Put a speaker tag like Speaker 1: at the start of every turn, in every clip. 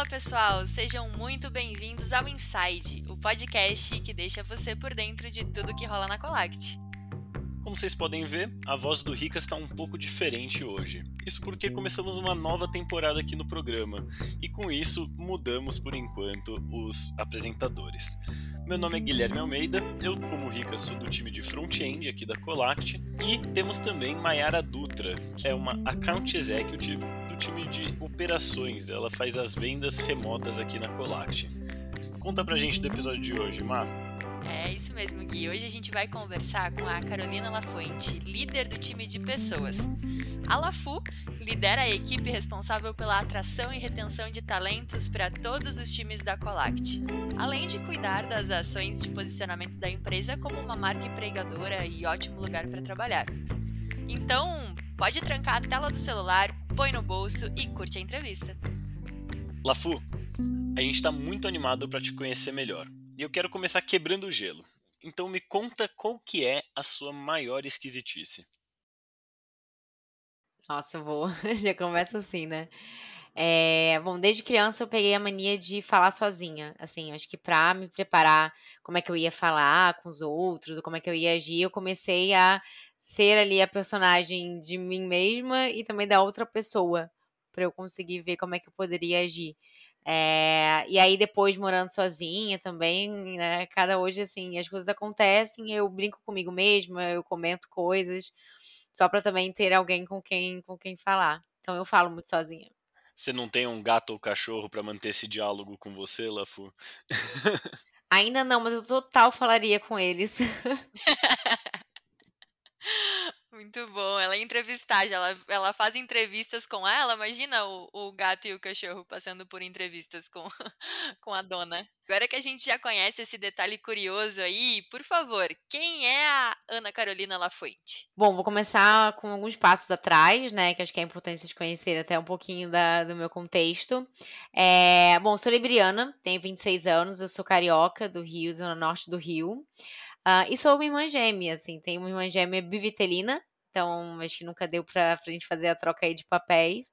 Speaker 1: pessoal, sejam muito bem-vindos ao Inside, o podcast que deixa você por dentro de tudo que rola na Colact.
Speaker 2: Como vocês podem ver, a voz do Rica está um pouco diferente hoje. Isso porque começamos uma nova temporada aqui no programa, e com isso mudamos por enquanto os apresentadores. Meu nome é Guilherme Almeida, eu como Rica sou do time de front-end aqui da Colact, e temos também Mayara Dutra, que é uma Account Executive do time de operações, ela faz as vendas remotas aqui na Colact. Conta pra gente do episódio de hoje, Má.
Speaker 1: É isso mesmo, Gui. Hoje a gente vai conversar com a Carolina Lafuente, líder do time de pessoas. A Lafu lidera a equipe responsável pela atração e retenção de talentos para todos os times da Colact, além de cuidar das ações de posicionamento da empresa como uma marca empregadora e ótimo lugar para trabalhar. Então, pode trancar a tela do celular, põe no bolso e curte a entrevista.
Speaker 2: Lafu, a gente está muito animado para te conhecer melhor. E eu quero começar quebrando o gelo. Então me conta qual que é a sua maior esquisitice.
Speaker 3: Nossa, eu vou. Já começa assim, né? Bom, desde criança eu peguei a mania de falar sozinha. Assim, acho que pra me preparar como é que eu ia falar com os outros, ou como é que eu ia agir, eu comecei a ser ali a personagem de mim mesma e também da outra pessoa, pra eu conseguir ver como é que eu poderia agir. E aí depois morando sozinha também, né? Hoje, assim, as coisas acontecem, eu brinco comigo mesma, eu comento coisas, só pra também ter alguém com quem falar. Então eu falo muito sozinha.
Speaker 2: Você não tem um gato ou cachorro para manter esse diálogo com você, Lafu?
Speaker 3: Ainda não, mas eu total falaria com eles.
Speaker 1: Muito bom, ela é entrevistar, ela faz entrevistas com ela, imagina o gato e o cachorro passando por entrevistas com, com a dona. Agora que a gente já conhece esse detalhe curioso aí, por favor, quem é a Ana Carolina Lafuente?
Speaker 3: Bom, vou começar com alguns passos atrás, né, que acho que é importante vocês conhecerem até um pouquinho do meu contexto. Bom, sou libriana, tenho 26 anos, eu sou carioca do Rio, zona norte do Rio. E sou uma irmã gêmea, assim, tenho uma irmã gêmea bivitelina, então acho que nunca deu pra gente fazer a troca aí de papéis.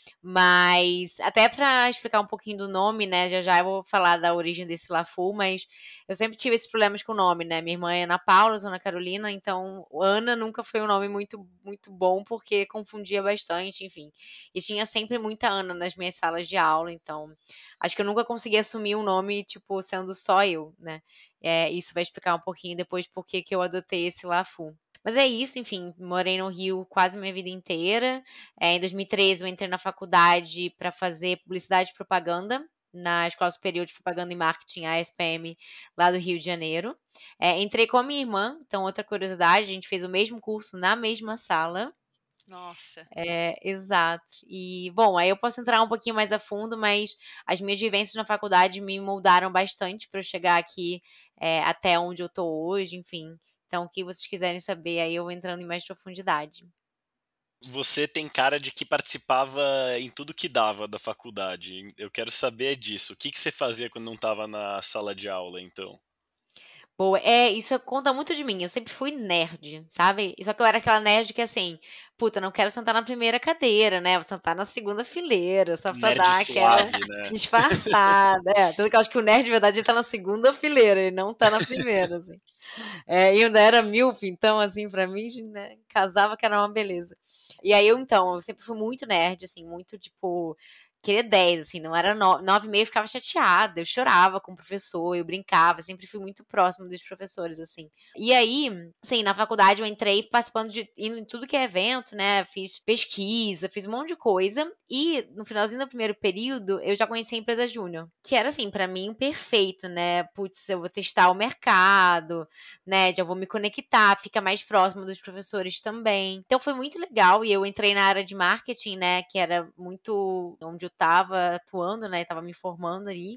Speaker 3: Mas até para explicar um pouquinho do nome, né? Já eu vou falar da origem desse Lafu, mas eu sempre tive esses problemas com o nome, né? Minha irmã é Ana Paula, sou Ana Carolina, então Ana nunca foi um nome muito, muito bom porque confundia bastante, enfim. E tinha sempre muita Ana nas minhas salas de aula, então acho que eu nunca consegui assumir um nome, tipo, sendo só eu, né? Isso vai explicar um pouquinho depois por que eu adotei esse Lafu. Mas é isso, enfim, morei no Rio quase minha vida inteira. Em 2013 eu entrei na faculdade para fazer publicidade e propaganda na Escola Superior de Propaganda e Marketing, a ESPM, lá do Rio de Janeiro. Entrei com a minha irmã, então outra curiosidade, a gente fez o mesmo curso na mesma sala.
Speaker 1: Nossa.
Speaker 3: Exato. E, bom, aí eu posso entrar um pouquinho mais a fundo, mas as minhas vivências na faculdade me moldaram bastante para eu chegar aqui até onde eu tô hoje, enfim. Então, o que vocês quiserem saber, aí eu vou entrando em mais profundidade.
Speaker 2: Você tem cara de que participava em tudo que dava da faculdade. Eu quero saber disso. O que você fazia quando não estava na sala de aula, então?
Speaker 3: Boa. Isso conta muito de mim. Eu sempre fui nerd, sabe? Só que eu era aquela nerd que assim, puta, não quero sentar na primeira cadeira, né? Vou sentar na segunda fileira, só pra
Speaker 2: Nerd
Speaker 3: dar aquela
Speaker 2: suave, né?
Speaker 3: disfarçada. Tanto que eu acho que o nerd, de verdade, ele tá na segunda fileira, ele não tá na primeira, assim. E eu ainda era míope, então, assim, pra mim, né, casava que era uma beleza. E aí, eu sempre fui muito nerd, assim, muito, tipo, queria 10, assim, não era 9,5, eu ficava chateada, eu chorava com o professor, eu brincava, sempre fui muito próxima dos professores, assim. E aí, assim, na faculdade eu entrei participando indo em tudo que é evento, né, fiz pesquisa, fiz um monte de coisa, e no finalzinho do primeiro período, eu já conheci a empresa Júnior, que era, assim, pra mim, perfeito, né, putz, eu vou testar o mercado, né, já vou me conectar, fica mais próximo dos professores também. Então foi muito legal e eu entrei na área de marketing, né, que era muito onde eu estava atuando, né, estava me formando ali.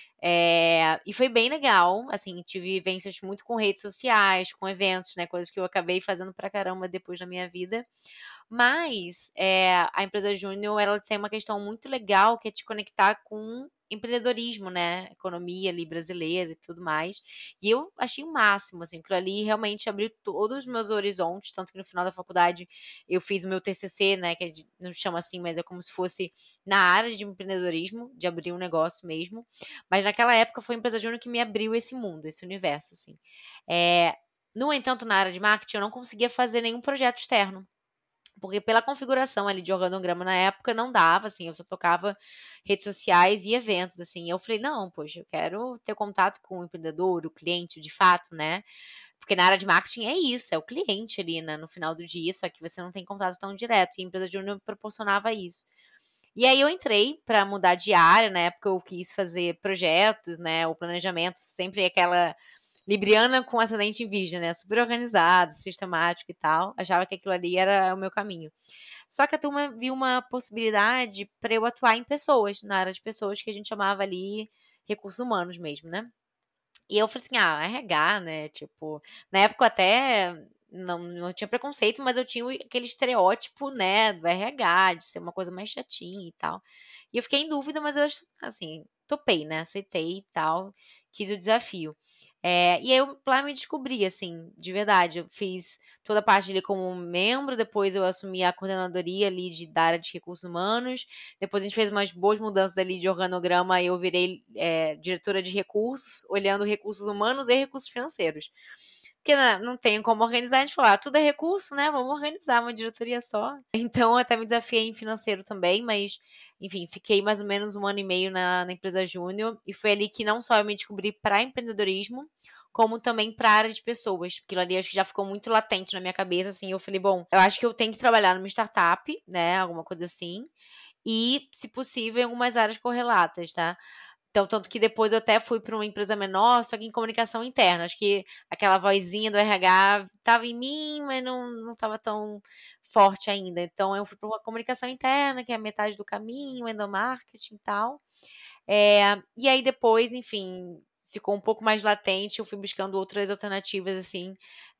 Speaker 3: E foi bem legal, assim, tive vivências muito com redes sociais, com eventos, né, coisas que eu acabei fazendo pra caramba depois na minha vida. Mas a empresa Júnior, ela tem uma questão muito legal que é te conectar com empreendedorismo, né? Economia ali brasileira e tudo mais. E eu achei o máximo, assim, aquilo ali realmente abriu todos os meus horizontes, tanto que no final da faculdade eu fiz o meu TCC, né? Que não chama assim, mas é como se fosse na área de empreendedorismo, de abrir um negócio mesmo. Mas naquela época foi a empresa júnior que me abriu esse mundo, esse universo, assim. No entanto, na área de marketing, eu não conseguia fazer nenhum projeto externo. Porque pela configuração ali de organograma na época não dava, assim, eu só tocava redes sociais e eventos, assim. Eu falei, não, poxa, eu quero ter contato com o empreendedor, o cliente, de fato, né? Porque na área de marketing é isso, é o cliente ali, né, no final do dia, só que você não tem contato tão direto. E a empresa júnior proporcionava isso. E aí eu entrei para mudar de área, na época eu quis fazer projetos, né, o planejamento, sempre aquela libriana com ascendente em virgem, né, super organizado, sistemático e tal, achava que aquilo ali era o meu caminho. Só que a turma viu uma possibilidade para eu atuar em pessoas, na área de pessoas que a gente chamava ali recursos humanos mesmo, né? E eu falei assim, RH, né? Tipo, na época eu até não tinha preconceito, mas eu tinha aquele estereótipo, né, do RH, de ser uma coisa mais chatinha e tal. E eu fiquei em dúvida, mas eu, assim, topei, né? Aceitei e tal, quis o desafio. E aí eu lá me descobri, assim, de verdade. Eu fiz toda a parte ali como membro, depois eu assumi a coordenadoria ali da área de recursos humanos, depois a gente fez umas boas mudanças ali de organograma e eu virei diretora de recursos, olhando recursos humanos e recursos financeiros. Porque não tem como organizar, a gente falou, tudo é recurso, né? Vamos organizar uma diretoria só. Então, eu até me desafiei em financeiro também, mas, enfim, fiquei mais ou menos 1 ano e meio na empresa júnior, e foi ali que não só eu me descobri para empreendedorismo, como também para a área de pessoas. Aquilo ali acho que já ficou muito latente na minha cabeça, assim, eu falei, bom, eu acho que eu tenho que trabalhar numa startup, né, alguma coisa assim, e, se possível, em algumas áreas correlatas, tá? Então, tanto que depois eu até fui para uma empresa menor, só que em comunicação interna. Acho que aquela vozinha do RH estava em mim, mas não estava tão forte ainda. Então, eu fui para uma comunicação interna, que é metade do caminho, endomarketing e tal. E aí depois, enfim, ficou um pouco mais latente. Eu fui buscando outras alternativas, assim,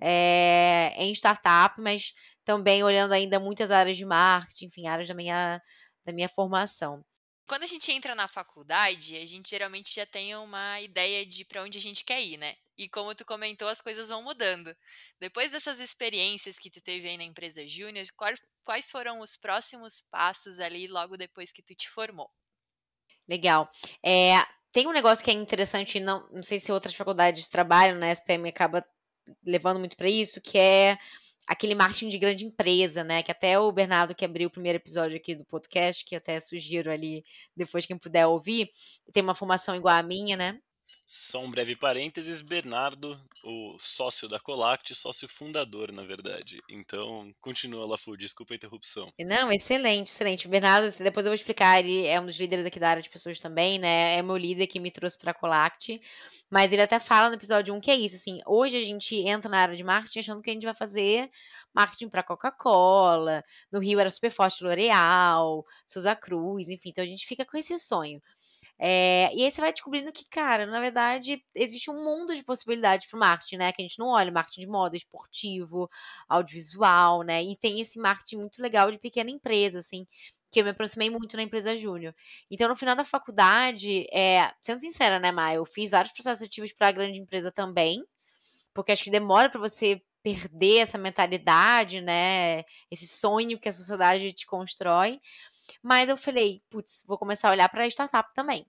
Speaker 3: em startup, mas também olhando ainda muitas áreas de marketing, enfim, áreas da minha formação.
Speaker 1: Quando a gente entra na faculdade, a gente geralmente já tem uma ideia de para onde a gente quer ir, né? E como tu comentou, as coisas vão mudando. Depois dessas experiências que tu teve aí na empresa Júnior, quais foram os próximos passos ali logo depois que tu te formou?
Speaker 3: Legal. Tem um negócio que é interessante, não sei se outras faculdades trabalham, né? A SPM acaba levando muito para isso, que é aquele marketing de grande empresa, né? Que até o Bernardo, que abriu o primeiro episódio aqui do podcast, que até sugiro ali, depois quem puder ouvir, tem uma formação igual a minha, né?
Speaker 2: Só um breve parênteses, Bernardo, o sócio da Colact, sócio fundador, na verdade. Então, continua, Lafu, desculpa a interrupção.
Speaker 3: Não, excelente, excelente. O Bernardo, depois eu vou explicar, ele é um dos líderes aqui da área de pessoas também, né? É meu líder que me trouxe para a Colact. Mas ele até fala no episódio 1 que é isso, assim, hoje a gente entra na área de marketing achando que a gente vai fazer marketing para Coca-Cola, no Rio era super forte L'Oréal, Souza Cruz, enfim, então a gente fica com esse sonho. E aí você vai descobrindo que, cara, na verdade, existe um mundo de possibilidades para o marketing, né? Que a gente não olha, marketing de moda, esportivo, audiovisual, né? E tem esse marketing muito legal de pequena empresa, assim, que eu me aproximei muito na empresa júnior. Então, no final da faculdade, sendo sincera, né, Maia, eu fiz vários processos ativos para a grande empresa também, porque acho que demora para você perder essa mentalidade, né? Esse sonho que a sociedade te constrói. Mas eu falei, putz, vou começar a olhar para startup também.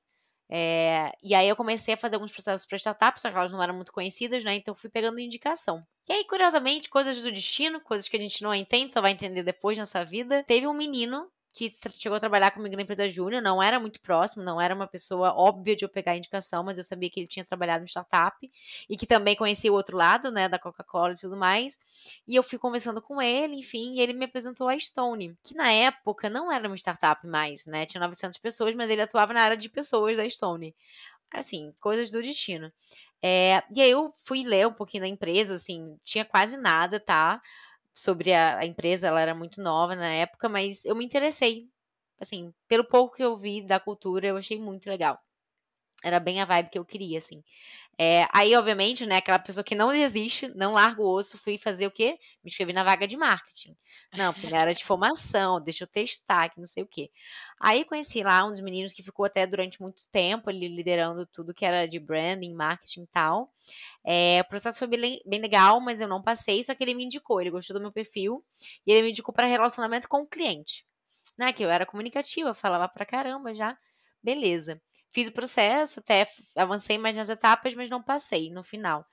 Speaker 3: E aí eu comecei a fazer alguns processos para startup, só que elas não eram muito conhecidas, né? Então eu fui pegando indicação. E aí, curiosamente, coisas do destino, coisas que a gente não entende, só vai entender depois nessa vida. Teve um menino que chegou a trabalhar comigo na empresa júnior, não era muito próximo, não era uma pessoa óbvia de eu pegar a indicação, mas eu sabia que ele tinha trabalhado em startup e que também conhecia o outro lado, né, da Coca-Cola e tudo mais. E eu fui conversando com ele, enfim, e ele me apresentou a Stone, que na época não era uma startup mais, né, tinha 900 pessoas, mas ele atuava na área de pessoas da Stone. Assim, coisas do destino. E aí eu fui ler um pouquinho da empresa, assim, tinha quase nada, tá? Sobre a empresa, ela era muito nova na época, mas eu me interessei. Assim, pelo pouco que eu vi da cultura, eu achei muito legal. Era bem a vibe que eu queria, assim. Aí, obviamente, né, aquela pessoa que não desiste, não larga o osso, fui fazer o quê? Me inscrevi na vaga de marketing. Não, porque na área de formação, deixa eu testar, que não sei o quê. Aí conheci lá um dos meninos que ficou até durante muito tempo ali liderando tudo que era de branding, marketing e tal. O processo foi bem legal, mas eu não passei, só que ele me indicou, ele gostou do meu perfil, e ele me indicou para relacionamento com o cliente, né, que eu era comunicativa, falava pra caramba já, beleza. Fiz o processo, até avancei mais nas etapas, mas não passei no final.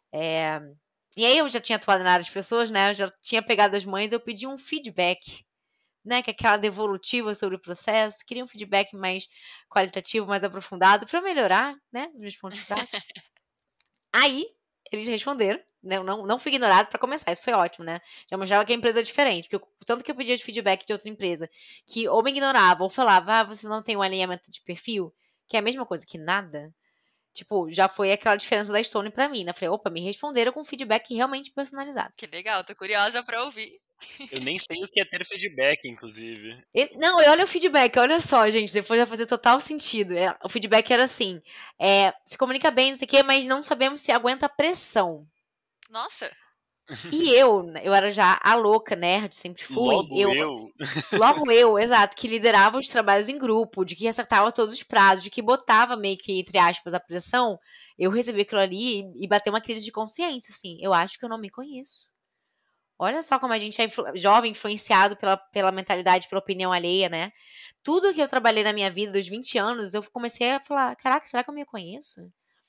Speaker 3: E aí eu já tinha atuado na área de pessoas, né, eu já tinha pegado as mães, eu pedi um feedback, né, que é aquela devolutiva sobre o processo, queria um feedback mais qualitativo, mais aprofundado, para melhorar, né, os meus pontos fracos. Aí, eles responderam, né, eu não fui ignorado para começar, isso foi ótimo, né, já mostrava que a empresa é diferente, porque o tanto que eu pedia de feedback de outra empresa, que ou me ignorava ou falava: você não tem um alinhamento de perfil, que é a mesma coisa que nada, tipo, já foi aquela diferença da Stone pra mim, né, falei: "Opa, me responderam com feedback realmente personalizado".
Speaker 1: Que legal, tô curiosa pra ouvir.
Speaker 2: Eu nem sei o que é ter feedback, inclusive.
Speaker 3: Não, e olha o feedback, olha só, gente, depois vai fazer total sentido. O feedback era assim: se comunica bem, não sei o quê, mas não sabemos se aguenta a pressão.
Speaker 1: Nossa,
Speaker 3: E eu era já a louca nerd, sempre fui.
Speaker 2: Logo eu.
Speaker 3: Logo eu, exato, que liderava os trabalhos em grupo, de que acertava todos os prazos, de que botava meio que, entre aspas, a pressão, eu recebi aquilo ali e bateu uma crise de consciência, assim. Eu acho que eu não me conheço. Olha só como a gente é jovem, influenciado pela mentalidade, pela opinião alheia, né? Tudo que eu trabalhei na minha vida dos 20 anos, eu comecei a falar: caraca, será que eu me conheço?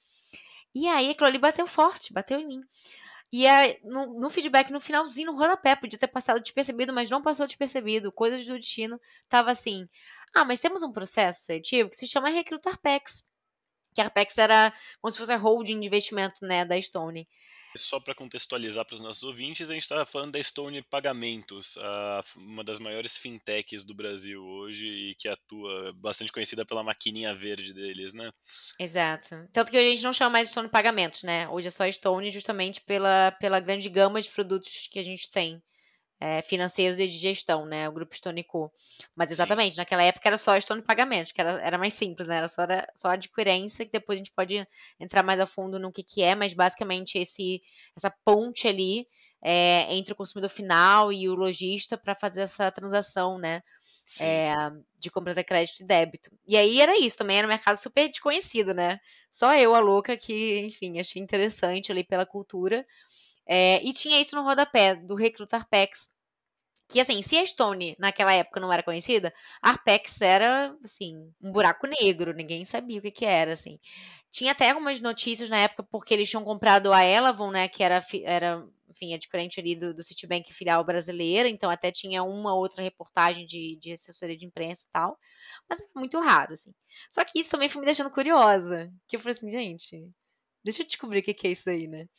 Speaker 3: E aí aquilo ali bateu forte, bateu em mim. E aí, no feedback, no finalzinho, no rodapé, podia ter passado despercebido, mas não passou despercebido. Coisas do destino. Tava assim: mas temos um processo seletivo que se chama Recrutar Pex. Que a Arpex era como se fosse a holding de investimento, né, da Stone.
Speaker 2: Só para contextualizar para os nossos ouvintes, a gente estava falando da Stone Pagamentos, uma das maiores fintechs do Brasil hoje e que atua bastante conhecida pela maquininha verde deles, né?
Speaker 3: Exato. Tanto que a gente não chama mais Stone Pagamentos, né? Hoje é só Stone justamente pela grande gama de produtos que a gente tem. Financeiros e de gestão, né? O grupo Stone Co. Mas
Speaker 2: Sim.
Speaker 3: exatamente, naquela época era só Stone Pagamentos, que era mais simples, né? Era só adquirência, que depois a gente pode entrar mais a fundo no que é, mas basicamente essa ponte ali entre o consumidor final e o lojista para fazer essa transação, né?
Speaker 2: Sim.
Speaker 3: De compra de crédito e débito. E aí era isso, também era um mercado super desconhecido, né? Só eu, a louca, que, enfim, achei interessante ali pela cultura. E tinha isso no rodapé do Recrutar Pex, que assim, se a Stone naquela época não era conhecida, a Arpex era, assim, um buraco negro, ninguém sabia o que era, assim. Tinha até algumas notícias na época, porque eles tinham comprado a Elavon, né, que era enfim, adquirente ali do Citibank filial brasileira, então até tinha uma outra reportagem de assessoria de imprensa e tal, mas era muito raro, assim. Só que isso também foi me deixando curiosa, que eu falei assim, gente, deixa eu descobrir o que é isso aí, né?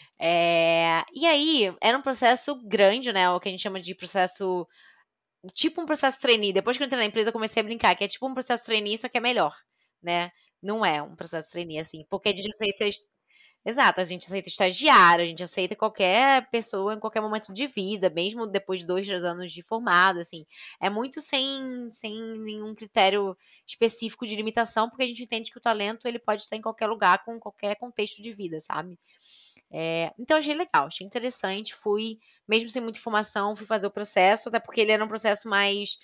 Speaker 3: E aí, era um processo grande, né? O que a gente chama de processo. Tipo um processo trainee. Depois que eu entrei na empresa, eu comecei a brincar, que é tipo um processo trainee, só que é melhor, né? Não é um processo trainee, assim. Porque a gente aceita. Exato, a gente aceita estagiário, a gente aceita qualquer pessoa em qualquer momento de vida, mesmo depois de 2, 3 anos de formado, assim. É muito sem nenhum critério específico de limitação, porque a gente entende que o talento ele pode estar em qualquer lugar, com qualquer contexto de vida, sabe? Então achei legal, achei interessante, fui, mesmo sem muita informação, fui fazer o processo, até porque ele era um processo mais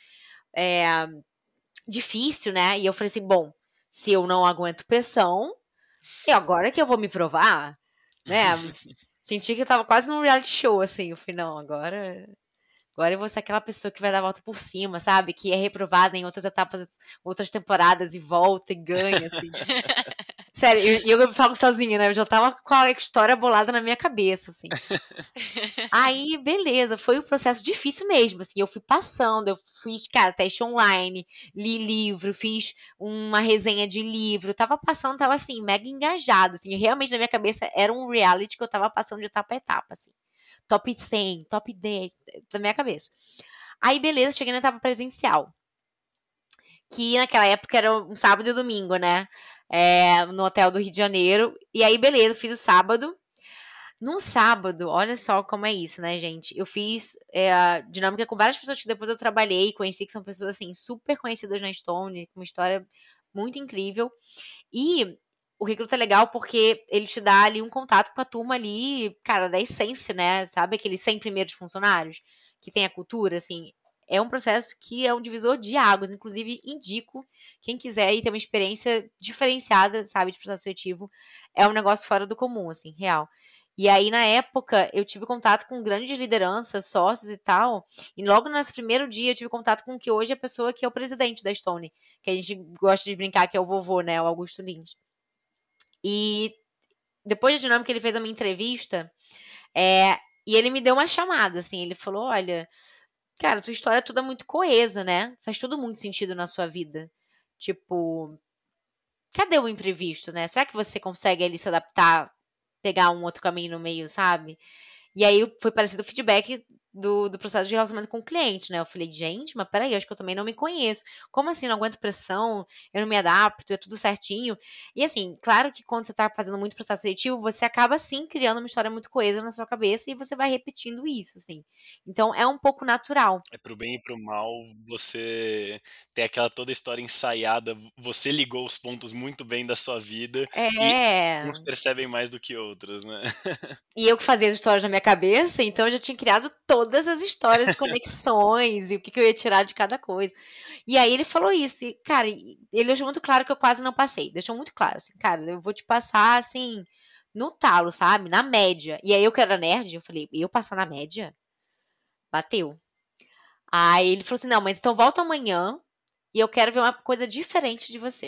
Speaker 3: difícil, né? E eu falei assim, bom, se eu não aguento pressão, e agora que eu vou me provar, né? Senti que eu tava quase num reality show, assim, eu falei, não, agora eu vou ser aquela pessoa que vai dar a volta por cima, sabe? Que é reprovada em outras etapas, outras temporadas e volta e ganha, assim. Sério, e eu falo sozinha, né? Eu já tava com a história bolada na minha cabeça, assim. Aí, beleza, foi um processo difícil mesmo, assim, eu fui passando, eu fiz, cara, teste online, li livro, fiz uma resenha de livro, tava passando, tava assim, mega engajada, assim, realmente na minha cabeça era um reality que eu tava passando de etapa a etapa, assim. Top 100, top 10, na minha cabeça. Aí, beleza, cheguei na etapa presencial. Que naquela época era um sábado e domingo, né? No hotel do Rio de Janeiro. E aí, beleza, fiz o sábado. No sábado, olha só como é isso, né, gente? Eu fiz a dinâmica com várias pessoas que depois eu trabalhei e conheci, que são pessoas, assim, super conhecidas na Stone, com uma história muito incrível. E o Recruta é legal porque ele te dá ali um contato com a turma ali, cara, da essência, né? Sabe aqueles 100 primeiros funcionários que tem a cultura, assim? É um processo que é um divisor de águas. Inclusive, indico quem quiser ir ter uma experiência diferenciada, sabe, de processo seletivo. É um negócio fora do comum, assim, real. E aí, na época, eu tive contato com grandes lideranças, sócios e tal. E logo nesse primeiro dia, eu tive contato com o que hoje é a pessoa que é o presidente da Stone. Que a gente gosta de brincar que é o vovô, né? O Augusto Lins. E depois da dinâmica, ele fez a minha entrevista. E ele me deu uma chamada, assim. Ele falou, olha, cara, tua história é toda muito coesa, né? Faz tudo muito sentido na sua vida. Tipo, cadê o imprevisto, né? Será que você consegue ali se adaptar, pegar um outro caminho no meio, sabe? E aí foi parecido o feedback do processo de relacionamento com o cliente, né? Eu falei, gente, mas peraí, eu acho que eu também não me conheço. Como assim, não aguento pressão, eu não me adapto, é tudo certinho. E assim, claro que quando você tá fazendo muito processo seletivo, você acaba sim criando uma história muito coesa na sua cabeça e você vai repetindo isso, assim. Então é um pouco natural.
Speaker 2: É pro bem e pro mal, você tem aquela toda história ensaiada, você ligou os pontos muito bem da sua vida e uns percebem mais do que outros, né?
Speaker 3: E eu que fazia as histórias na minha cabeça, então eu já tinha criado todas as histórias e conexões e o que eu ia tirar de cada coisa. E aí ele falou isso, e, cara, ele deixou muito claro que eu quase não passei. Deixou muito claro, assim, cara, eu vou te passar, assim, no talo, sabe? Na média. E aí eu que era nerd, eu falei, eu passar na média? Bateu. Aí ele falou assim, não, mas então volta amanhã e eu quero ver uma coisa diferente de você.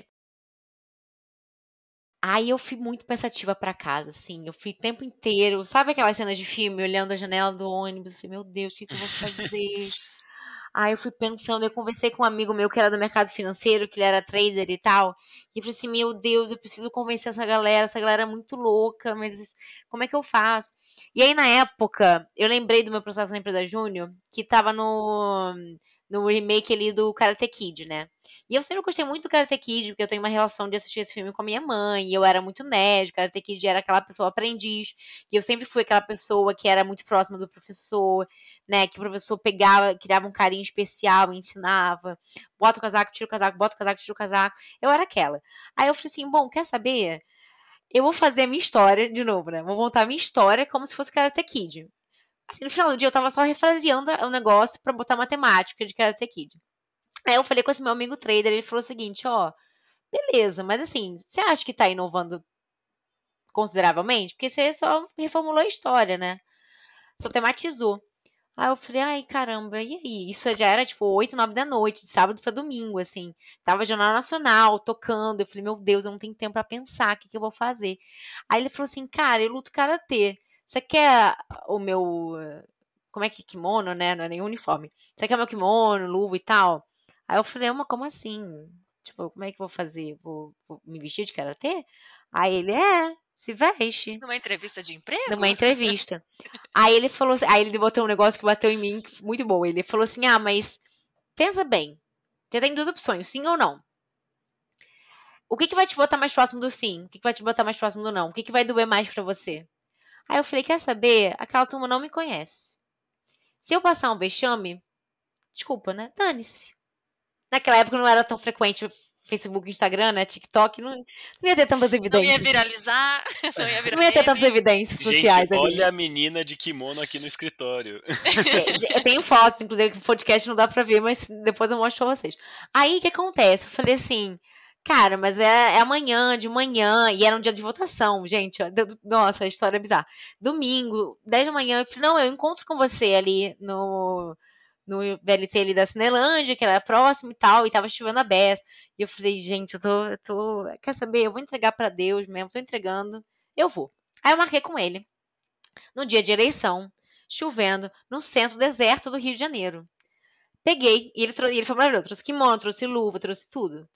Speaker 3: Aí eu fui muito pensativa pra casa, assim, eu fui o tempo inteiro, sabe aquelas cenas de filme, olhando a janela do ônibus, eu falei, meu Deus, o que eu vou fazer? Aí eu fui pensando, eu conversei com um amigo meu que era do mercado financeiro, que ele era trader e tal, e falei assim, meu Deus, eu preciso convencer essa galera é muito louca, mas como é que eu faço? E aí, na época, eu lembrei do meu processo na empresa Júnior, que tava no remake ali do Karate Kid, né? E eu sempre gostei muito do Karate Kid, porque eu tenho uma relação de assistir esse filme com a minha mãe, e eu era muito nerd, o Karate Kid era aquela pessoa aprendiz, e eu sempre fui aquela pessoa que era muito próxima do professor, né, que o professor pegava, criava um carinho especial, ensinava, bota o casaco, tira o casaco, bota o casaco, tira o casaco, eu era aquela. Aí eu falei assim, bom, quer saber? Eu vou fazer a minha história de novo, né, vou montar a minha história como se fosse Karate Kid. Assim, no final do dia eu tava só refraseando o negócio pra botar matemática de Karate Kid. Aí eu falei com esse meu amigo trader, ele falou o seguinte, ó, beleza, mas assim, você acha que tá inovando consideravelmente? Porque você só reformulou a história, né? Só tematizou. Aí eu falei, ai, caramba, e aí? Isso já era, tipo, 8, 9 da noite, de sábado pra domingo, assim. Tava Jornal Nacional, tocando. Eu falei, meu Deus, eu não tenho tempo pra pensar, o que que eu vou fazer? Aí ele falou assim, cara, eu luto karatê. Você quer o meu... Como é que é kimono, né? Não é nem uniforme. Você quer meu kimono, luva e tal? Aí eu falei, mas como assim? Tipo, como é que eu vou fazer? Vou me vestir de karatê? Aí ele, se veste.
Speaker 1: Numa entrevista de emprego?
Speaker 3: Numa entrevista. Aí ele falou assim, aí ele botou um negócio que bateu em mim, muito bom. Ele falou assim, mas pensa bem. Você tem duas opções, sim ou não. O que vai te botar mais próximo do sim? O que vai te botar mais próximo do não? O que vai doer mais pra você? Aí eu falei, quer saber? Aquela turma não me conhece. Se eu passar um vexame, desculpa, né? Dane-se. Naquela época não era tão frequente Facebook, Instagram, né? TikTok, não ia ter tantas evidências.
Speaker 1: Não ia viralizar, não ia virar
Speaker 3: Não ia ter
Speaker 1: meme.
Speaker 3: tantas evidências sociais.
Speaker 2: Gente, olha a menina de kimono aqui no escritório.
Speaker 3: Eu tenho fotos, inclusive, que o podcast não dá pra ver, mas depois eu mostro pra vocês. Aí, o que acontece? Eu falei assim, cara, mas é amanhã, de manhã, e era um dia de votação, gente. Nossa, a história é bizarra. Domingo, 10 da manhã, eu falei, não, eu encontro com você ali no VLT ali da Cinelândia, que era próximo e tal, e tava chovendo a beça. E eu falei, gente, eu tô... Quer saber? Eu vou entregar pra Deus mesmo, tô entregando, eu vou. Aí eu marquei com ele. No dia de eleição, chovendo, no centro deserto do Rio de Janeiro. Peguei, e ele foi maravilhoso. Trouxe kimono, trouxe luva, trouxe tudo.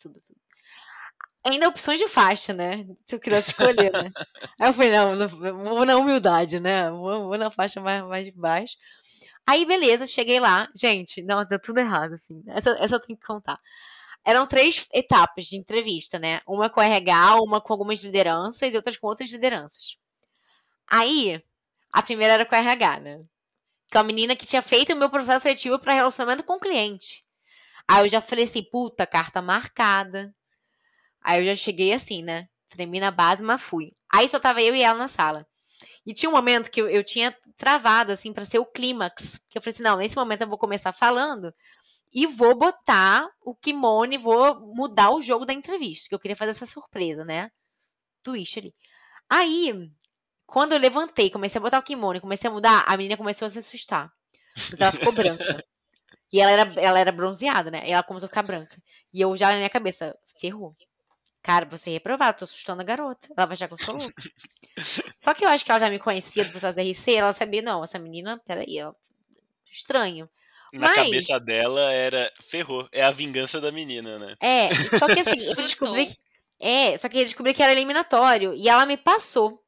Speaker 3: Ainda opções de faixa, né? Se eu quisesse escolher, né? Aí eu falei, não, vou na humildade, né? Vou na faixa mais de baixo. Aí, beleza, cheguei lá. Gente, não, deu tudo errado, assim. Essa eu tenho que contar. Eram 3 etapas de entrevista, né? Uma com RH, uma com algumas lideranças e outras com outras lideranças. Aí, a primeira era com RH, né? Que é uma menina que tinha feito o meu processo seletivo para relacionamento com o cliente. Aí eu já falei assim, puta, carta marcada. Aí eu já cheguei assim, né? Tremi na base, mas fui. Aí só tava eu e ela na sala. E tinha um momento que eu tinha travado, assim, pra ser o clímax. Que eu falei assim, não, nesse momento eu vou começar falando e vou botar o kimono e vou mudar o jogo da entrevista. Que eu queria fazer essa surpresa, né? Twist ali. Aí, quando eu levantei, comecei a botar o kimono e comecei a mudar, a menina começou a se assustar. Porque ela ficou branca. E ela era bronzeada, né? E ela começou a ficar branca. E eu já na minha cabeça, ferrou. Cara, você é reprovado, tô assustando a garota. Ela vai achar que eu sou louca. Só que eu acho que ela já me conhecia do processo da RC, ela sabia, não, essa menina, peraí, ela... estranho.
Speaker 2: Na
Speaker 3: Mas,
Speaker 2: cabeça dela era ferrou, é a vingança da menina, né?
Speaker 3: só que assim, eu descobri... só que eu descobri que era eliminatório. E ela me passou.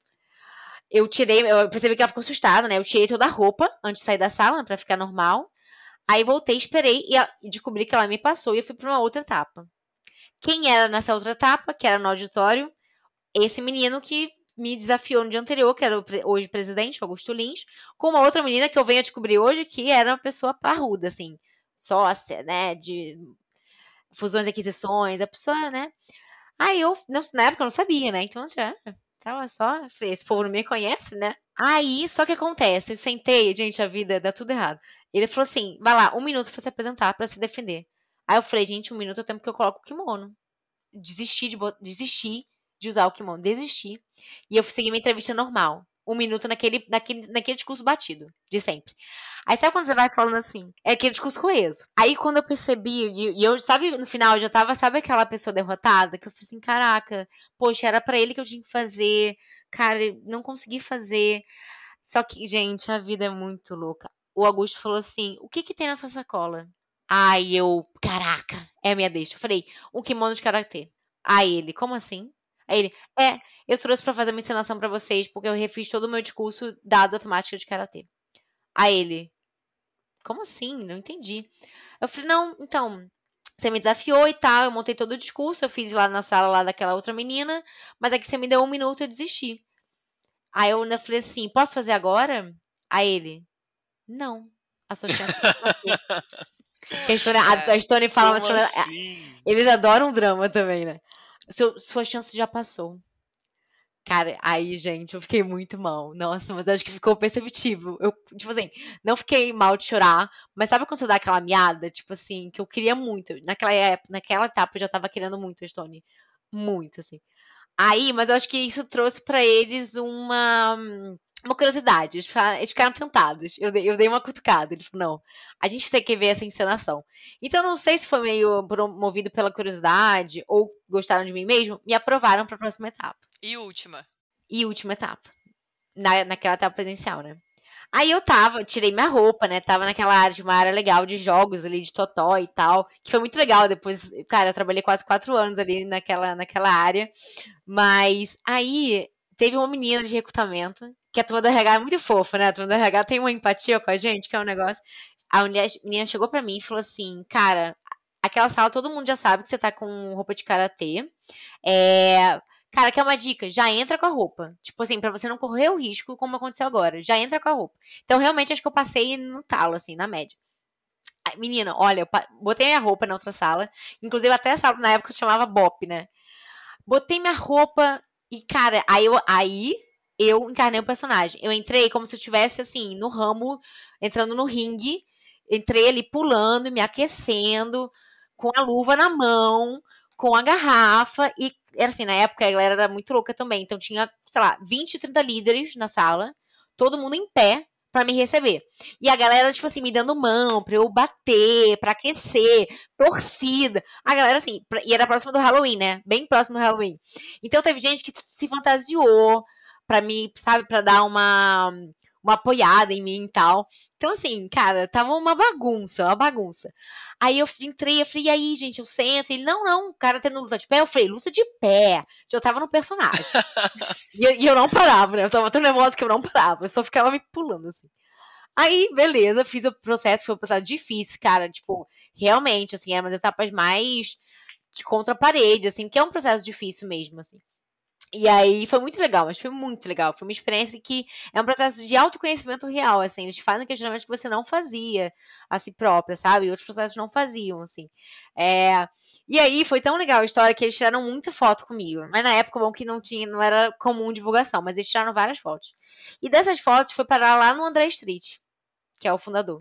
Speaker 3: Eu percebi que ela ficou assustada, né? Eu tirei toda a roupa antes de sair da sala, pra ficar normal. Aí voltei, esperei e descobri que ela me passou e eu fui pra uma outra etapa. Quem era nessa outra etapa, que era no auditório? Esse menino que me desafiou no dia anterior, que era hoje presidente, Augusto Lins, com uma outra menina que eu venho a descobrir hoje que era uma pessoa parruda, assim, sócia, né, de fusões e aquisições, a pessoa, né. Aí na época eu não sabia, né, então já tava só, falei, esse povo não me conhece, né. Aí, só que acontece, eu sentei, gente, a vida dá tudo errado. Ele falou assim, vai lá, 1 minuto pra se apresentar, pra se defender. Aí eu falei, gente, 1 minuto é o tempo que eu coloco o kimono. Desisti de usar o kimono, desisti. E eu segui minha entrevista normal. 1 minuto naquele discurso batido, de sempre. Aí sabe quando você vai falando assim? É aquele discurso coeso. Aí quando eu percebi, e eu, sabe, no final eu já tava, sabe aquela pessoa derrotada? Que eu falei assim, caraca, poxa, era pra ele que eu tinha que fazer. Cara, não consegui fazer. Só que, gente, a vida é muito louca. O Augusto falou assim, o que que tem nessa sacola? Aí eu, caraca, é a minha deixa. Eu falei, um kimono de karatê. Aí ele, como assim? Aí ele, eu trouxe pra fazer uma encenação pra vocês, porque eu refiz todo o meu discurso dado a temática de karatê. Aí ele, como assim? Não entendi. Eu falei, não, então, você me desafiou e tal, eu montei todo o discurso, eu fiz lá na sala lá daquela outra menina, mas é que você me deu 1 minuto e eu desisti. Aí eu ainda falei assim, posso fazer agora? Aí ele, não, a sua chance já passou. A Stone fala,
Speaker 2: Como assim?
Speaker 3: eles adoram drama também, né? Sua chance já passou. Cara, aí, gente, eu fiquei muito mal. Nossa, mas eu acho que ficou perceptível. Eu, tipo assim, não fiquei mal de chorar, mas sabe quando você dá aquela miada? Tipo assim, que eu queria muito. Naquela etapa eu já tava querendo muito, Stone. Muito, assim. Aí, mas eu acho que isso trouxe pra eles uma curiosidade. Eles ficaram tentados. Eu dei uma cutucada. Eles falaram, não, a gente tem que ver essa encenação. Então, não sei se foi meio promovido pela curiosidade ou gostaram de mim mesmo, me aprovaram pra próxima etapa.
Speaker 1: E última?
Speaker 3: E última etapa. Naquela etapa presencial, né? Aí eu tirei minha roupa, né? Tava naquela área, de uma área legal de jogos ali, de totó e tal, que foi muito legal. Depois, cara, eu trabalhei quase 4 anos ali naquela área. Mas aí teve uma menina de recrutamento, que a turma do RH é muito fofa, né? A turma do RH tem uma empatia com a gente, que é um negócio. A menina chegou pra mim e falou assim, cara, aquela sala todo mundo já sabe que você tá com roupa de karatê. Cara, quer uma dica? Já entra com a roupa. Tipo assim, pra você não correr o risco, como aconteceu agora. Já entra com a roupa. Então, realmente, acho que eu passei no talo, assim, na média. Aí, menina, olha, eu botei minha roupa na outra sala. Inclusive, até a sala na época se chamava BOP, né? Botei minha roupa e, cara, aí eu encarnei o personagem. Eu entrei como se eu estivesse, assim, no ramo, entrando no ringue. Entrei ali pulando, me aquecendo, com a luva na mão, com a garrafa. E era assim, na época a galera era muito louca também. Então tinha, sei lá, 20, 30 líderes na sala, todo mundo em pé pra me receber. E a galera, tipo assim, me dando mão pra eu bater, pra aquecer, torcida. A galera, assim, e era próximo do Halloween, né? Bem próximo do Halloween. Então teve gente que se fantasiou pra mim, sabe, pra dar uma apoiada em mim e tal. Então, assim, cara, tava uma bagunça. Aí eu entrei, eu falei, e aí, gente, eu sento. Ele, não, o cara tendo luta de pé. Eu falei, luta de pé. Já tava no personagem. e eu não parava, né? Eu tava tão nervosa que eu não parava. Eu só ficava me pulando, assim. Aí, beleza, fiz o processo, foi um processo difícil, cara. Tipo, realmente, assim, era uma das etapas mais de contra a parede, assim, que é um processo difícil mesmo, assim. E aí foi muito legal, mas foi muito legal. Foi uma experiência que é um processo de autoconhecimento real, assim. Eles fazem questionamentos que você não fazia a si própria, sabe? E outros processos não faziam, assim. É, E aí foi tão legal a história que eles tiraram muita foto comigo. Mas na época, bom, que não tinha, não era comum divulgação, mas eles tiraram várias fotos. E dessas fotos foi parar lá no André Street, que é o fundador,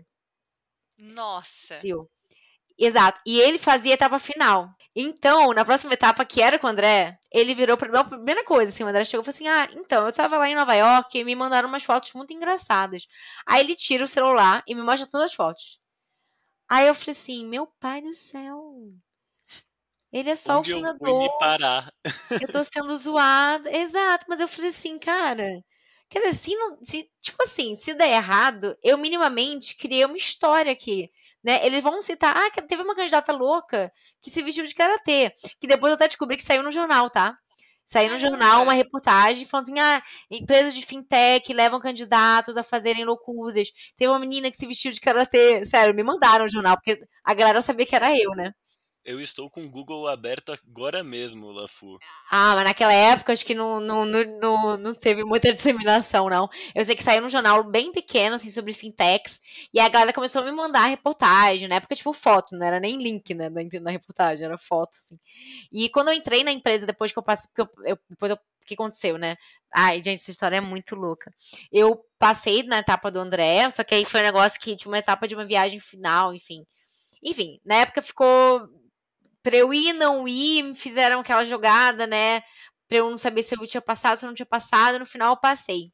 Speaker 1: Nossa.
Speaker 3: CEO. Exato. E ele fazia a etapa final. Então, na próxima etapa, que era com o André, ele virou pra mim, a primeira coisa, assim, o André chegou e falou assim, então, eu tava lá em Nova York e me mandaram umas fotos muito engraçadas. Aí ele tira o celular e me mostra todas as fotos. Aí eu falei assim, meu pai do céu, ele é só o
Speaker 2: Onde eu fui
Speaker 3: fundador,
Speaker 2: me parar?
Speaker 3: eu tô sendo zoada. Exato, mas eu falei assim, cara, quer dizer, tipo assim, se der errado, eu minimamente criei uma história aqui, né? Eles vão citar, que teve uma candidata louca que se vestiu de karatê, que depois eu até descobri que saiu no jornal, tá? Saiu no jornal uma
Speaker 1: Caramba.
Speaker 3: reportagem falando assim, empresas de fintech levam candidatos a fazerem loucuras. Teve uma menina que se vestiu de karatê. Sério, me mandaram no jornal, porque a galera sabia que era eu, né?
Speaker 2: Eu estou com o Google aberto agora mesmo, Lafu.
Speaker 3: Mas naquela época acho que não teve muita disseminação, não. Eu sei que saiu num jornal bem pequeno, assim, sobre fintechs, e a galera começou a me mandar reportagem, na época, tipo, foto, não era nem link, né, na reportagem, era foto, assim. E quando eu entrei na empresa, depois que eu passei, o que aconteceu, né? Ai, gente, essa história é muito louca. Eu passei na etapa do André, só que aí foi um negócio que tinha uma etapa de uma viagem final, enfim. Enfim, na época ficou pra eu ir, não ir, fizeram aquela jogada, né? Pra eu não saber se eu tinha passado, se eu não tinha passado. No final, eu passei.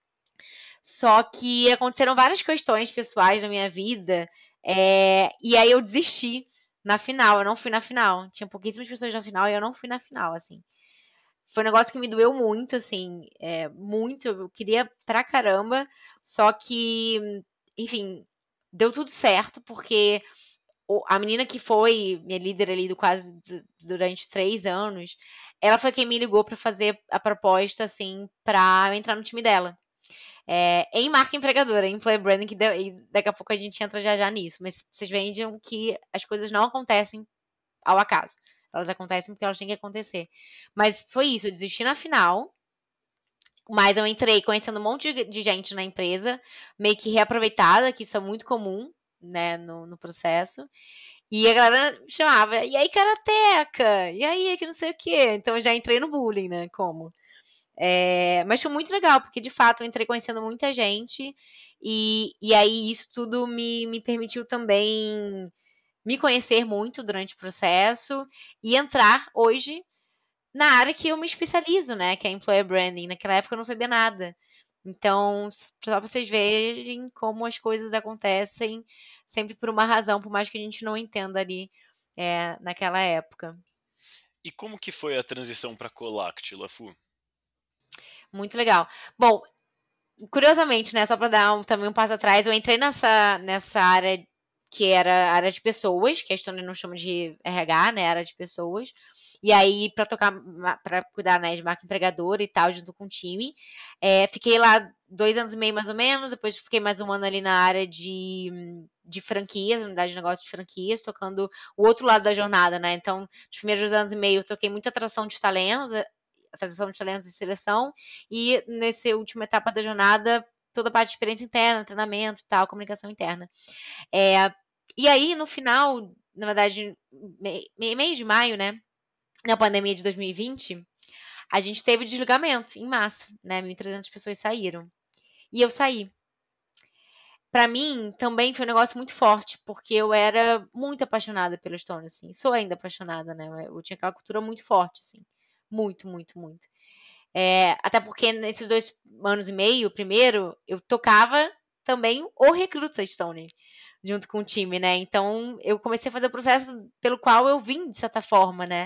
Speaker 3: Só que aconteceram várias questões pessoais na minha vida. E aí eu desisti na final. Eu não fui na final. Tinha pouquíssimas pessoas na final e eu não fui na final, assim. Foi um negócio que me doeu muito, assim. Muito. Eu queria pra caramba. Só que, enfim, deu tudo certo, porque a menina que foi minha líder ali durante 3 anos, ela foi quem me ligou pra fazer a proposta, assim, pra eu entrar no time dela. Em marca empregadora, em employer branding, e daqui a pouco a gente entra já já nisso. Mas vocês vejam que as coisas não acontecem ao acaso. Elas acontecem porque elas têm que acontecer. Mas foi isso, eu desisti na final, mas eu entrei conhecendo um monte de gente na empresa, meio que reaproveitada, que isso é muito comum, né, no processo. E a galera me chamava, e aí, karateca? E aí, que não sei o quê. Então eu já entrei no bullying, né? Como? Mas foi muito legal, porque de fato eu entrei conhecendo muita gente, e aí isso tudo me permitiu também me conhecer muito durante o processo e entrar hoje na área que eu me especializo, né? Que é employer branding. Naquela época eu não sabia nada. Então, só pra vocês verem como as coisas acontecem sempre por uma razão, por mais que a gente não entenda ali naquela época.
Speaker 2: E como que foi a transição para Colact, Lafu?
Speaker 3: Muito legal. Bom, curiosamente, né, só para dar também um passo atrás, eu entrei nessa área que era a área de pessoas, que a Stone não chama de RH, né, área de pessoas. E aí, para cuidar, né, de marca empregadora e tal, junto com o time. Fiquei lá 2 anos e meio, mais ou menos, depois fiquei mais um ano ali na área de franquias, unidade de negócio de franquias, tocando o outro lado da jornada, né? Então, nos primeiros 2 anos e meio, eu toquei muita atração de talentos e seleção, e nessa última etapa da jornada, toda a parte de experiência interna, treinamento e tal, comunicação interna. E aí, no final, na verdade, meio de maio, né? Na pandemia de 2020, a gente teve desligamento em massa, né? 1.300 pessoas saíram. E eu saí. Pra mim, também foi um negócio muito forte, porque eu era muito apaixonada pela Stone, assim. Sou ainda apaixonada, né? Eu tinha aquela cultura muito forte, assim. Muito, muito, muito. Até porque nesses 2 anos e meio, primeiro, eu tocava também o Recruta Stone, junto com o time, né? Então, eu comecei a fazer o processo pelo qual eu vim, de certa forma, né?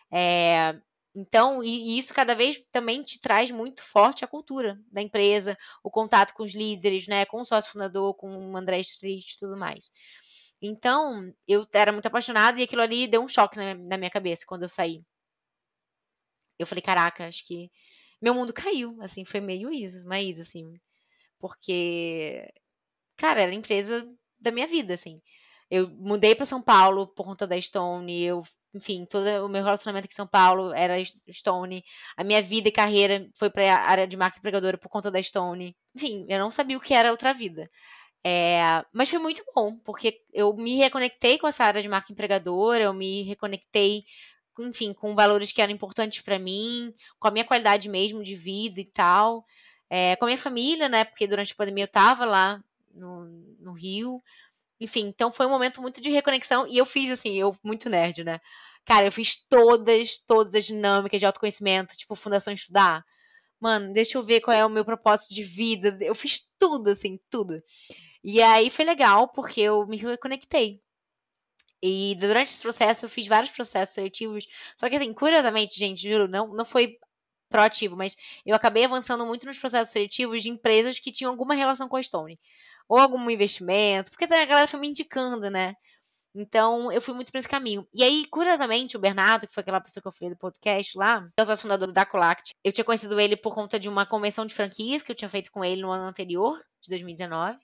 Speaker 3: Então, e isso cada vez também te traz muito forte a cultura da empresa, o contato com os líderes, né? Com o sócio fundador, com o André Street e tudo mais. Então, eu era muito apaixonada e aquilo ali deu um choque na minha cabeça quando eu saí. Eu falei, caraca, acho que meu mundo caiu, assim, foi meio isso, mas assim, porque, cara, era a empresa da minha vida, assim. Eu mudei para São Paulo por conta da Stone, eu enfim, todo o meu relacionamento aqui em São Paulo era Stone. A minha vida e carreira foi para a área de marca empregadora por conta da Stone. Enfim, eu não sabia o que era outra vida. Mas foi muito bom, porque eu me reconectei com essa área de marca empregadora, eu me reconectei, enfim, com valores que eram importantes para mim, com a minha qualidade mesmo de vida e tal, com a minha família, né? Porque durante a pandemia eu tava lá no Rio. Enfim, então foi um momento muito de reconexão e eu fiz assim, eu muito nerd, né? Cara, eu fiz todas as dinâmicas de autoconhecimento, tipo Fundação Estudar. Mano, deixa eu ver qual é o meu propósito de vida. Eu fiz tudo, assim, tudo. E aí foi legal, porque eu me reconectei. E durante esse processo, eu fiz vários processos seletivos. Só que, assim, curiosamente, gente, juro, não foi proativo, mas eu acabei avançando muito nos processos seletivos de empresas que tinham alguma relação com a Stone. Ou algum investimento, porque a galera foi me indicando, né? Então, eu fui muito pra esse caminho. E aí, curiosamente, o Bernardo, que foi aquela pessoa que eu falei do podcast lá, que é o sócio fundador da Colact, eu tinha conhecido ele por conta de uma convenção de franquias que eu tinha feito com ele no ano anterior, de 2019.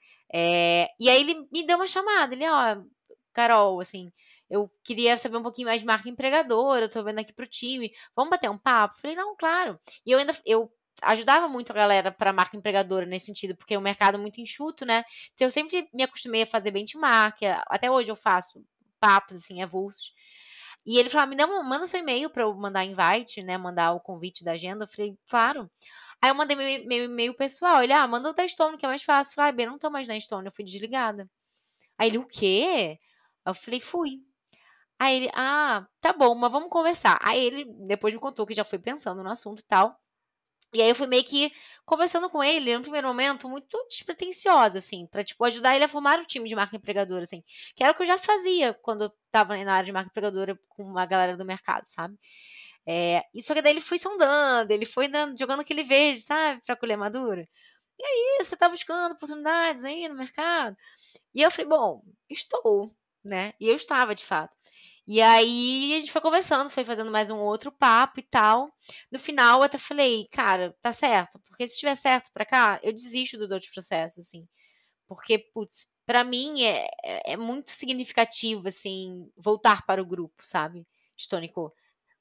Speaker 3: E aí ele me deu uma chamada. Ele, ó, Carol, assim, eu queria saber um pouquinho mais de marca empregadora, eu tô vendo aqui pro time. Vamos bater um papo? Falei, não, claro. E eu ajudava muito a galera para marca empregadora nesse sentido, porque é um mercado muito enxuto, né? Então eu sempre me acostumei a fazer benchmark, até hoje eu faço papos assim avulsos. E ele falou: manda seu e-mail para eu mandar invite, né? Mandar o convite da agenda. Eu falei, claro. Aí eu mandei meu e-mail pessoal. Ele, manda o da Stone, que é mais fácil. Eu falei, bem, não tô mais na Stone, eu fui desligada. Aí ele, o quê? Eu falei, fui. Aí ele, tá bom, mas vamos conversar. Aí ele depois me contou que já foi pensando no assunto e tal. E aí eu fui meio que conversando com ele, no primeiro momento, muito despretensiosa, assim, pra, tipo, ajudar ele a formar o time de marca empregadora, assim. Que era o que eu já fazia quando eu tava na área de marca empregadora com a galera do mercado, sabe? E só que daí ele foi sondando, ele foi jogando aquele verde, sabe? Pra colher madura. E aí, você tá buscando oportunidades aí no mercado? E eu falei, bom, estou, né? E eu estava, de fato. E aí a gente foi conversando, foi fazendo mais um outro papo e tal. No final, eu até falei, cara, tá certo, porque se estiver certo pra cá, eu desisto dos outros processos, assim. Porque, putz, pra mim é muito significativo, assim, voltar para o grupo, sabe? Stônico.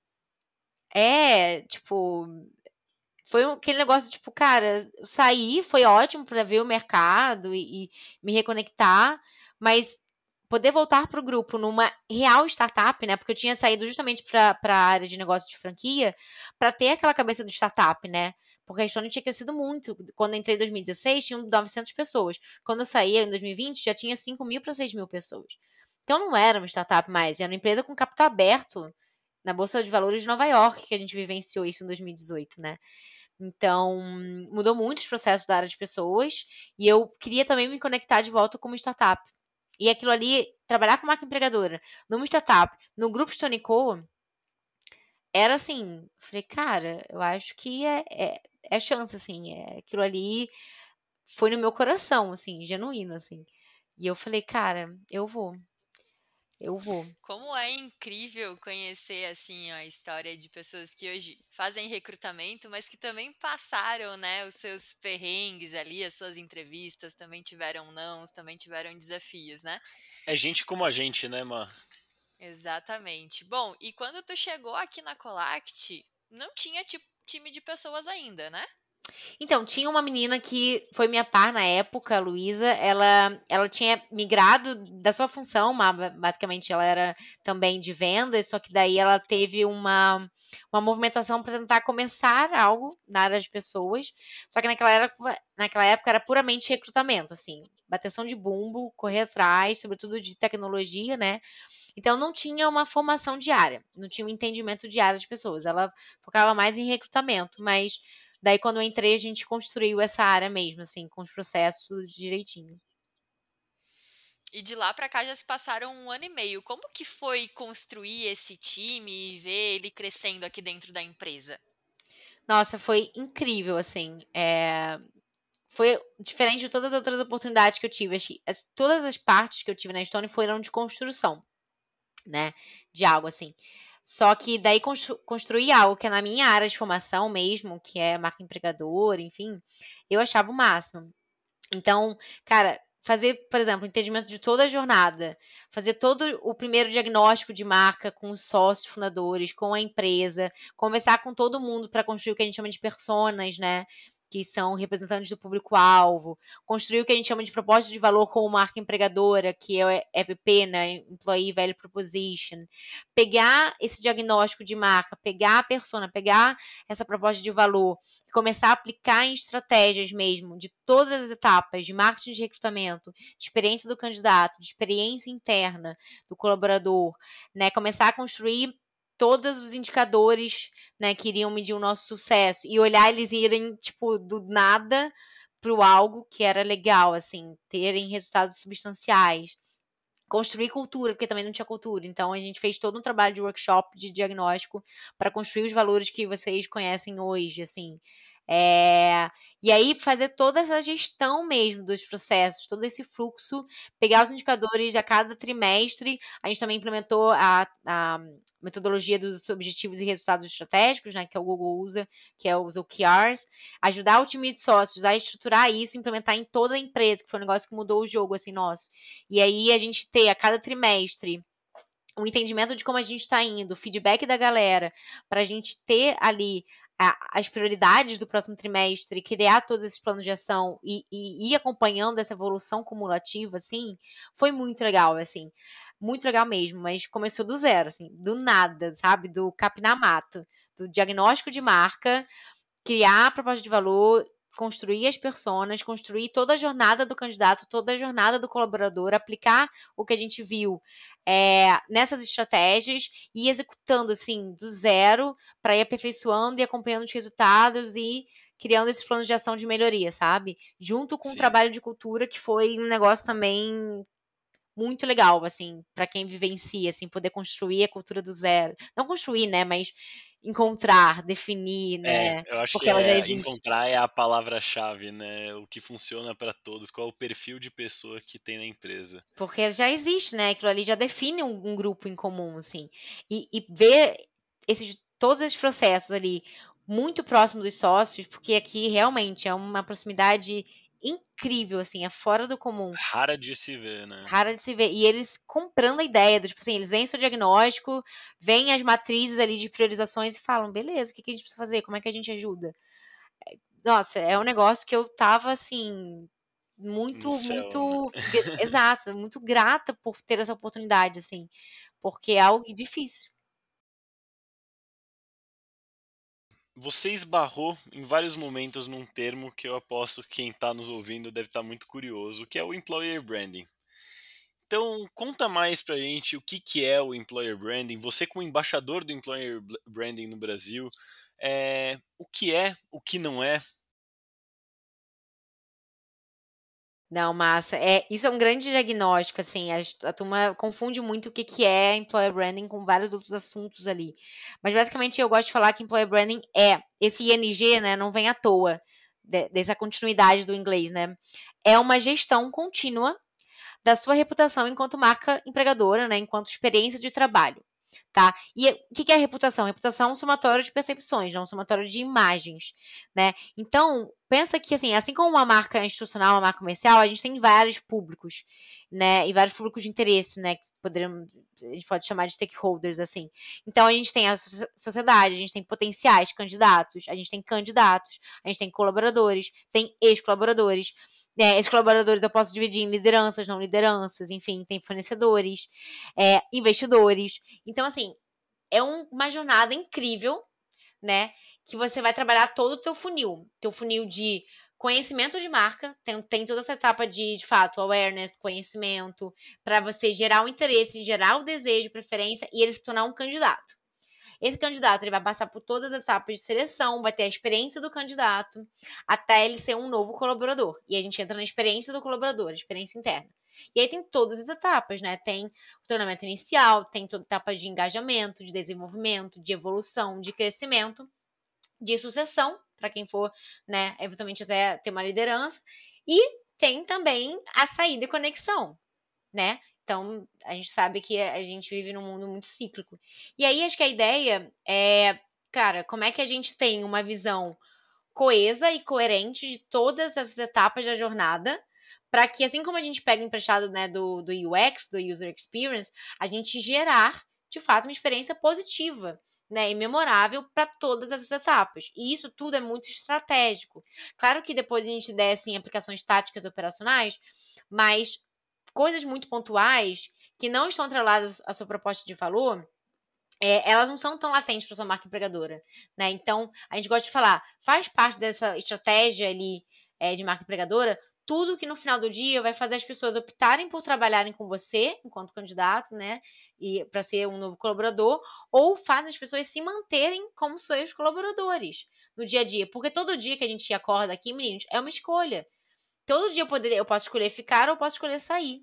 Speaker 3: Tipo, foi aquele negócio, tipo, cara, eu saí, foi ótimo pra ver o mercado e me reconectar, mas poder voltar pro grupo numa real startup, né? Porque eu tinha saído justamente pra área de negócio de franquia, pra ter aquela cabeça do startup, né? Porque a Stone tinha crescido muito. Quando eu entrei em 2016, tinham 900 pessoas. Quando eu saí em 2020, já tinha 5.000 para 6.000 pessoas. Então não era uma startup mais, era uma empresa com capital aberto na Bolsa de Valores de Nova York, que a gente vivenciou isso em 2018, né? Então, mudou muito os processos da área de pessoas e eu queria também me conectar de volta como startup. E aquilo ali, trabalhar com marca empregadora numa startup, no grupo Stonico, era assim, falei, cara, eu acho que é chance, assim, aquilo ali foi no meu coração, assim, genuíno, assim. E eu falei, cara, eu vou.
Speaker 1: Como é incrível conhecer assim a história de pessoas que hoje fazem recrutamento, mas que também passaram, né, os seus perrengues ali, as suas entrevistas, também tiveram nãos, também tiveram desafios, né?
Speaker 2: É gente como a gente, né, Má?
Speaker 1: Exatamente. Bom, e quando tu chegou aqui na Colact, não tinha time de pessoas ainda, né?
Speaker 3: Então, tinha uma menina que foi minha par na época, a Luísa, ela tinha migrado da sua função, basicamente ela era também de vendas, só que daí ela teve uma movimentação para tentar começar algo na área de pessoas, só que naquela época era puramente recrutamento, assim, bateção de bumbo, correr atrás, sobretudo de tecnologia, né? Então não tinha uma formação diária, não tinha um entendimento diário de pessoas, ela focava mais em recrutamento, mas daí, quando eu entrei, a gente construiu essa área mesmo, assim, com os processos direitinho.
Speaker 1: E de lá para cá já se passaram 1 ano e meio. Como que foi construir esse time e ver ele crescendo aqui dentro da empresa?
Speaker 3: Nossa, foi incrível, assim. Foi diferente de todas as outras oportunidades que eu tive. Todas as partes que eu tive na Stone foram de construção, né? De algo, assim. Só que daí construir algo que é na minha área de formação mesmo, que é marca empregadora, enfim, eu achava o máximo. Então, cara, fazer, por exemplo, o entendimento de toda a jornada, fazer todo o primeiro diagnóstico de marca com os sócios fundadores, com a empresa, conversar com todo mundo para construir o que a gente chama de personas, né? Que são representantes do público-alvo, construir o que a gente chama de proposta de valor como marca empregadora, que é o EVP, né? Employee Value Proposition. Pegar esse diagnóstico de marca, pegar a persona, pegar essa proposta de valor e começar a aplicar em estratégias mesmo, de todas as etapas, de marketing de recrutamento, de experiência do candidato, de experiência interna do colaborador, né? Começar a construir todos os indicadores, né, que iriam medir o nosso sucesso e olhar eles irem, tipo, do nada para o algo que era legal, assim, terem resultados substanciais. Construir cultura, porque também não tinha cultura. Então, a gente fez todo um trabalho de workshop, de diagnóstico, para construir os valores que vocês conhecem hoje, assim. E aí, fazer toda essa gestão mesmo dos processos, todo esse fluxo, pegar os indicadores a cada trimestre. A gente também implementou a metodologia dos objetivos e resultados estratégicos, né, que o Google usa, que é os OKRs. Ajudar o time de sócios a estruturar isso, implementar em toda a empresa, que foi um negócio que mudou o jogo, assim, nosso. E aí, a gente ter a cada trimestre o entendimento de como a gente está indo, o feedback da galera, para a gente ter ali as prioridades do próximo trimestre, criar todos esses planos de ação e ir acompanhando essa evolução cumulativa, assim, foi muito legal, assim. Muito legal mesmo, mas começou do zero, assim, do nada, sabe? Do capinar mato, do diagnóstico de marca, criar a proposta de valor, construir as personas, construir toda a jornada do candidato, toda a jornada do colaborador, aplicar o que a gente viu nessas estratégias e ir executando, assim, do zero para ir aperfeiçoando e acompanhando os resultados e criando esses planos de ação de melhoria, sabe? Junto com o trabalho de cultura, que foi um negócio também muito legal, assim, para quem vivencia, assim, poder construir a cultura do zero. Não construir, né, mas encontrar, definir, né,
Speaker 2: Eu acho que
Speaker 3: porque ela já existe.
Speaker 2: encontrar é a palavra-chave, né? O que funciona para todos, qual é o perfil de pessoa que tem na empresa.
Speaker 3: Porque já existe, né, aquilo ali já define um grupo em comum, assim. E ver todos esses processos ali muito próximo dos sócios, porque aqui realmente é uma proximidade incrível, assim, é fora do comum.
Speaker 2: Rara de se ver, né?
Speaker 3: Rara de se ver. E eles comprando a ideia do, tipo assim, eles veem seu diagnóstico, veem as matrizes ali de priorizações e falam, beleza, o que a gente precisa fazer? Como é que a gente ajuda? Nossa, é um negócio que eu tava, assim,
Speaker 2: No
Speaker 3: muito,
Speaker 2: céu, né?
Speaker 3: muito, exato, muito grata por ter essa oportunidade, assim, porque é algo difícil.
Speaker 2: Você esbarrou em vários momentos num termo que eu aposto que quem está nos ouvindo deve estar muito curioso, que é o Employer Branding. Então, conta mais pra gente o que é o Employer Branding. Você, como embaixador do Employer Branding no Brasil, o que não é?
Speaker 3: Não, massa. Isso é um grande diagnóstico, assim, a turma confunde muito o que é employer branding com vários outros assuntos ali. Mas basicamente eu gosto de falar que employer branding esse ING, né, não vem à toa, dessa continuidade do inglês, né? É uma gestão contínua da sua reputação enquanto marca empregadora, né, enquanto experiência de trabalho. Tá? E o que é reputação? Reputação é um somatório de percepções, não um somatório de imagens, né? Então, pensa que, assim como uma marca institucional, uma marca comercial, a gente tem vários públicos, né? E vários públicos de interesse, né? Que a gente pode chamar de stakeholders, assim. Então, a gente tem a sociedade, a gente tem potenciais candidatos, a gente tem colaboradores, tem ex-colaboradores. Esses colaboradores eu posso dividir em lideranças, não lideranças, enfim, tem fornecedores, investidores. Então, assim, é uma jornada incrível, né? Que você vai trabalhar todo o teu funil. Teu funil de conhecimento de marca, tem toda essa etapa de fato, awareness, conhecimento, para você gerar o interesse, gerar o desejo, preferência, e ele se tornar um candidato. Esse candidato ele vai passar por todas as etapas de seleção, vai ter a experiência do candidato, até ele ser um novo colaborador. E a gente entra na experiência do colaborador, a experiência interna. E aí tem todas as etapas, né? Tem o treinamento inicial, tem toda a etapa de engajamento, de desenvolvimento, de evolução, de crescimento, de sucessão, para quem for, né, eventualmente até ter uma liderança. E tem também a saída e conexão, né? Então, a gente sabe que a gente vive num mundo muito cíclico. E aí, acho que a ideia cara, como é que a gente tem uma visão coesa e coerente de todas essas etapas da jornada para que, assim como a gente pega emprestado, né, do UX, do User Experience, a gente gerar, de fato, uma experiência positiva, né, e memorável para todas essas etapas. E isso tudo é muito estratégico. Claro que depois a gente der, assim, aplicações táticas operacionais, mas coisas muito pontuais que não estão atreladas à sua proposta de valor, elas não são tão latentes para sua marca empregadora, né? Então, a gente gosta de falar, faz parte dessa estratégia ali de marca empregadora, tudo que no final do dia vai fazer as pessoas optarem por trabalharem com você, enquanto candidato, né? E para ser um novo colaborador, ou faz as pessoas se manterem como seus colaboradores no dia a dia. Porque todo dia que a gente acorda aqui, meninos, é uma escolha. Todo dia eu posso escolher ficar ou posso escolher sair.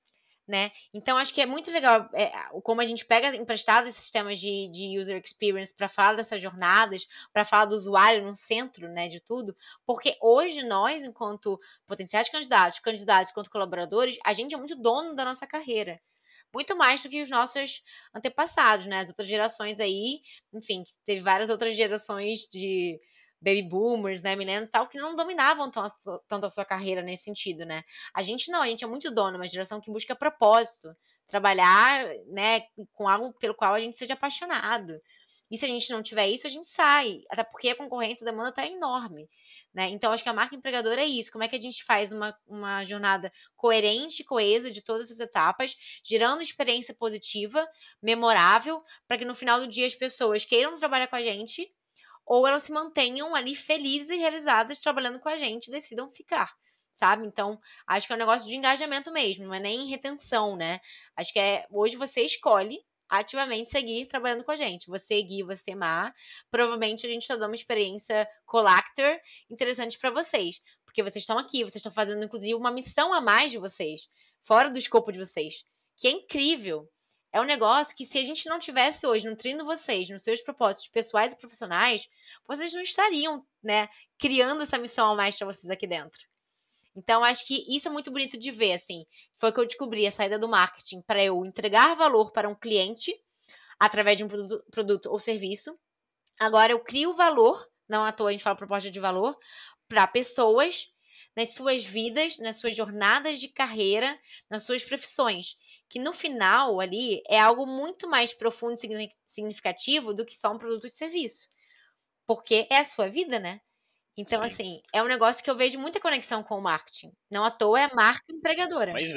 Speaker 3: Né? Então, acho que é muito legal como a gente pega emprestado esses sistemas de user experience para falar dessas jornadas, para falar do usuário no centro, né, de tudo, porque hoje nós, enquanto potenciais candidatos, enquanto colaboradores, a gente é muito dono da nossa carreira. Muito mais do que os nossos antepassados, né? As outras gerações aí, enfim, teve várias outras gerações de baby boomers, né, millennials e tal, que não dominavam tanto a sua carreira nesse sentido, né? A gente não, a gente é muito dono, uma geração que busca propósito, trabalhar, né, com algo pelo qual a gente seja apaixonado. E se a gente não tiver isso, a gente sai, até porque a concorrência da demanda tá enorme, né? Então, acho que a marca empregadora é isso, como é que a gente faz uma jornada coerente, coesa de todas essas etapas, gerando experiência positiva, memorável, para que no final do dia as pessoas queiram trabalhar com a gente ou elas se mantenham ali felizes e realizadas trabalhando com a gente, decidam ficar, sabe? Então, acho que é um negócio de engajamento mesmo, não é nem retenção, né? Acho que hoje você escolhe ativamente seguir trabalhando com a gente. Você, Gui, você, Má, provavelmente a gente está dando uma experiência collector interessante para vocês, porque vocês estão aqui, vocês estão fazendo, inclusive, uma missão a mais de vocês, fora do escopo de vocês, que é incrível. É um negócio que, se a gente não tivesse hoje nutrindo vocês nos seus propósitos pessoais e profissionais, vocês não estariam, né, criando essa missão a mais para vocês aqui dentro. Então, acho que isso é muito bonito de ver, assim. Foi que eu descobri a saída do marketing para eu entregar valor para um cliente através de um produto ou serviço. Agora, eu crio valor, não à toa a gente fala proposta de valor, para pessoas nas suas vidas, nas suas jornadas de carreira, nas suas profissões. Que no final, ali, é algo muito mais profundo e significativo do que só um produto e serviço. Porque é a sua vida, né? Então,
Speaker 2: Sim.
Speaker 3: assim, é um negócio que eu vejo muita conexão com o marketing. Não à toa é a marca empregadora.
Speaker 2: Mas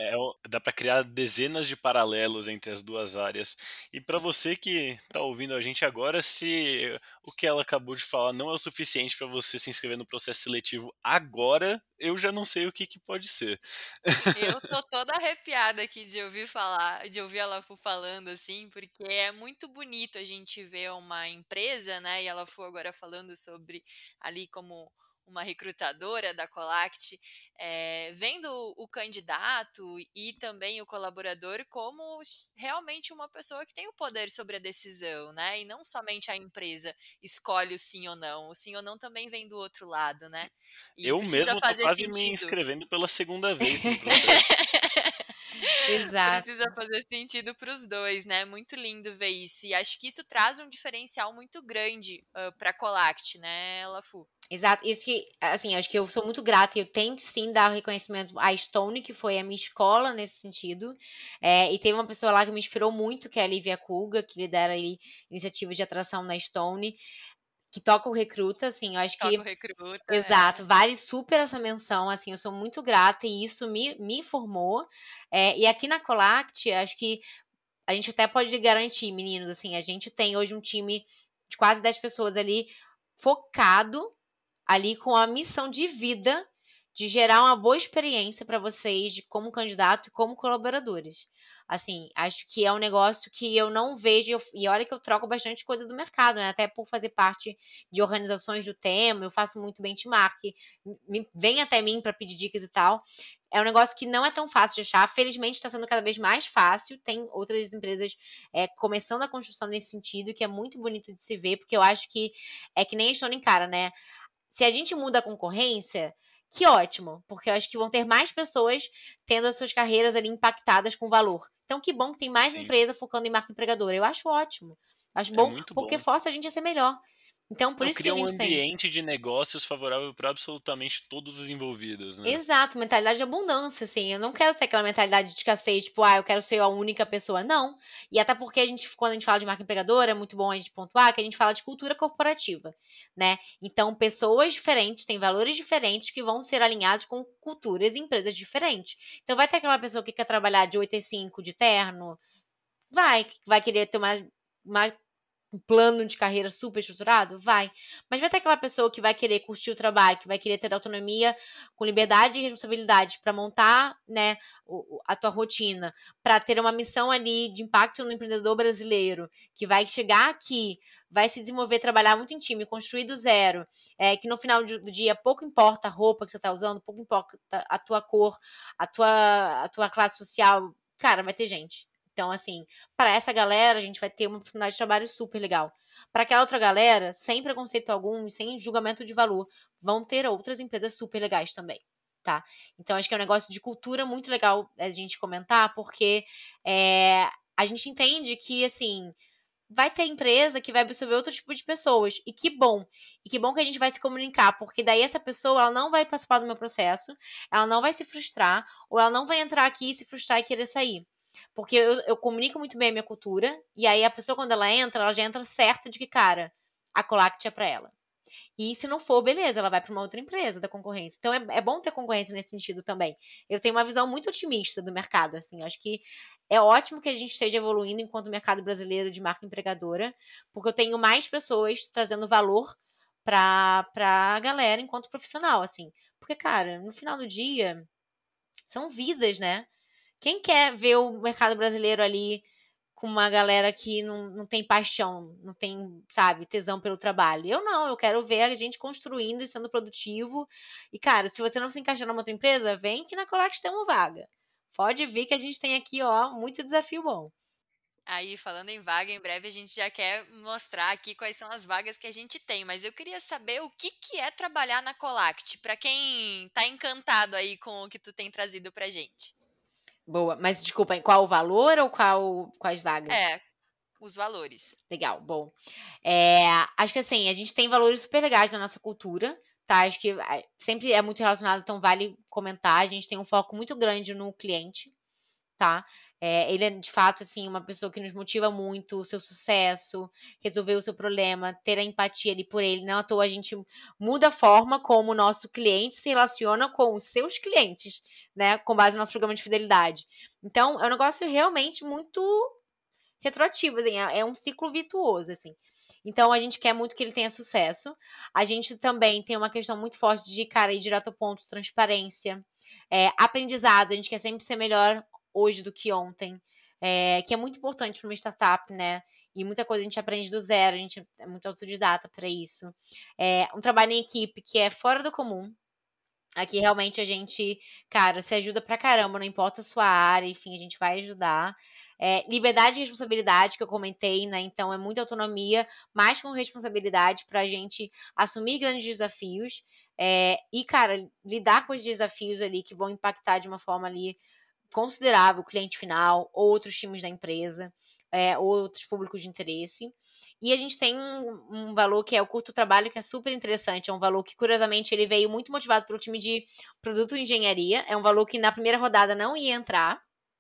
Speaker 2: dá para criar dezenas de paralelos entre as duas áreas. E para você que está ouvindo a gente agora, se o que ela acabou de falar não é o suficiente para você se inscrever no processo seletivo agora, eu já não sei o que pode ser.
Speaker 1: Eu tô toda arrepiada aqui de ouvir falar, de ouvir a Lafu falando assim, porque é muito bonito a gente ver uma empresa, né? E a Lafu agora falando sobre ali como uma recrutadora da Colact, vendo o candidato e também o colaborador como realmente uma pessoa que tem o poder sobre a decisão, né? E não somente a empresa escolhe o sim ou não. O sim ou não também vem do outro lado, né? E
Speaker 2: Eu
Speaker 1: precisa
Speaker 2: mesmo tô
Speaker 1: fazer
Speaker 2: quase me
Speaker 1: sentido.
Speaker 2: inscrevendo pela segunda vez no processo.
Speaker 3: Exato.
Speaker 1: Precisa fazer sentido para os dois, né? Muito lindo ver isso. E acho que isso traz um diferencial muito grande para a Colact, né, Lafu?
Speaker 3: Exato, isso que, assim, acho que eu sou muito grata e eu tenho que sim dar o reconhecimento à Stone, que foi a minha escola nesse sentido, e teve uma pessoa lá que me inspirou muito, que é a Lívia Kuga, que lidera aí iniciativas de atração na Stone, que toca o Recruta, assim, eu acho que,
Speaker 1: Toca o Recruta.
Speaker 3: exato, vale super essa menção, assim, eu sou muito grata e isso me formou, e aqui na Colact, acho que a gente até pode garantir, meninos, assim, a gente tem hoje um time de quase 10 pessoas ali focado ali com a missão de vida de gerar uma boa experiência para vocês como candidato e como colaboradores. Assim, acho que é um negócio que eu não vejo, e olha que eu troco bastante coisa do mercado, né? Até por fazer parte de organizações do tema, eu faço muito benchmark, vem até mim para pedir dicas e tal. É um negócio que não é tão fácil de achar. Felizmente está sendo cada vez mais fácil. Tem outras empresas começando a construção nesse sentido, que é muito bonito de se ver, porque eu acho que é que nem a Stone encara, né? Se a gente muda a concorrência, que ótimo, porque eu acho que vão ter mais pessoas tendo as suas carreiras ali impactadas com valor. Então, que bom que tem mais
Speaker 2: Sim.
Speaker 3: empresa focando em marca empregadora. Eu acho ótimo. Acho
Speaker 2: É
Speaker 3: bom,
Speaker 2: muito
Speaker 3: porque
Speaker 2: bom.
Speaker 3: força a gente a ser melhor. Então, por
Speaker 2: Não,
Speaker 3: isso que a
Speaker 2: cria um
Speaker 3: gente tem.
Speaker 2: ambiente de negócios favorável para absolutamente todos os envolvidos, né?
Speaker 3: Exato, mentalidade de abundância, assim. Eu não quero ter aquela mentalidade de escassez, tipo, eu quero ser a única pessoa. Não. E até porque quando a gente fala de marca empregadora, é muito bom a gente pontuar que a gente fala de cultura corporativa, né? Então, pessoas diferentes têm valores diferentes que vão ser alinhados com culturas e empresas diferentes. Então, vai ter aquela pessoa que quer trabalhar de 8 às 5 de terno, vai querer ter uma um plano de carreira super estruturado? Vai. Mas vai ter aquela pessoa que vai querer curtir o trabalho, que vai querer ter autonomia com liberdade e responsabilidade para montar, né, a tua rotina, para ter uma missão ali de impacto no empreendedor brasileiro, que vai chegar aqui, vai se desenvolver, trabalhar muito em time, construir do zero, que no final do dia pouco importa a roupa que você está usando, pouco importa a tua cor, a tua classe social, cara, vai ter gente. Então, assim, para essa galera, a gente vai ter uma oportunidade de trabalho super legal. Para aquela outra galera, sem preconceito algum e sem julgamento de valor, vão ter outras empresas super legais também, tá? Então, acho que é um negócio de cultura muito legal a gente comentar, porque a gente entende que, assim, vai ter empresa que vai absorver outro tipo de pessoas. E que bom. E que bom que a gente vai se comunicar, porque daí essa pessoa ela não vai participar do meu processo, ela não vai se frustrar, ou ela não vai entrar aqui e se frustrar e querer sair. Porque eu comunico muito bem a minha cultura, e aí a pessoa, quando ela já entra certa de que, cara, a Colact é pra ela. E se não for, beleza, ela vai para uma outra empresa da concorrência. Então é bom ter concorrência nesse sentido também. Eu tenho uma visão muito otimista do mercado, assim. Acho que é ótimo que a gente esteja evoluindo enquanto mercado brasileiro de marca empregadora, porque eu tenho mais pessoas trazendo valor pra galera enquanto profissional, assim. Porque, cara, no final do dia, são vidas, né? Quem quer ver o mercado brasileiro ali com uma galera que não tem paixão, não tem, sabe, tesão pelo trabalho? Eu não, eu quero ver a gente construindo e sendo produtivo. E, cara, se você não se encaixar numa outra empresa, vem que na Colax tem uma vaga. Pode vir que a gente tem aqui, ó, muito desafio bom.
Speaker 1: Aí, falando em vaga, em breve a gente já quer mostrar aqui quais são as vagas que a gente tem, mas eu queria saber o que é trabalhar na Colact, para quem tá encantado aí com o que tu tem trazido pra gente.
Speaker 3: Boa, mas desculpa, qual o valor ou quais vagas?
Speaker 1: É, os valores.
Speaker 3: Legal, bom. Acho que assim, a gente tem valores super legais na nossa cultura, tá? Acho que sempre é muito relacionado, então vale comentar. A gente tem um foco muito grande no cliente, tá? Ele é de fato assim uma pessoa que nos motiva muito, o seu sucesso, resolver o seu problema, ter a empatia ali por ele. Não à toa a gente muda a forma como o nosso cliente se relaciona com os seus clientes, né? Com base no nosso programa de fidelidade. Então, é um negócio realmente muito retroativo, assim, é um ciclo virtuoso, assim. Então, a gente quer muito que ele tenha sucesso. A gente também tem uma questão muito forte de, cara, ir direto ao ponto, transparência, aprendizado. A gente quer sempre ser melhor hoje do que ontem, que é muito importante para uma startup, né? E muita coisa a gente aprende do zero, a gente é muito autodidata para isso. Um trabalho em equipe que é fora do comum. Aqui realmente a gente, cara, se ajuda pra caramba, não importa a sua área, enfim, a gente vai ajudar. Liberdade e responsabilidade, que eu comentei, né? Então é muita autonomia, mas com responsabilidade pra gente assumir grandes desafios. E, cara, lidar com os desafios ali que vão impactar de uma forma ali considerável o cliente final, outros times da empresa, outros públicos de interesse. E a gente tem um valor que é o curto trabalho, que é super interessante. É um valor que, curiosamente, ele veio muito motivado pelo time de produto e engenharia. É um valor que na primeira rodada não ia entrar.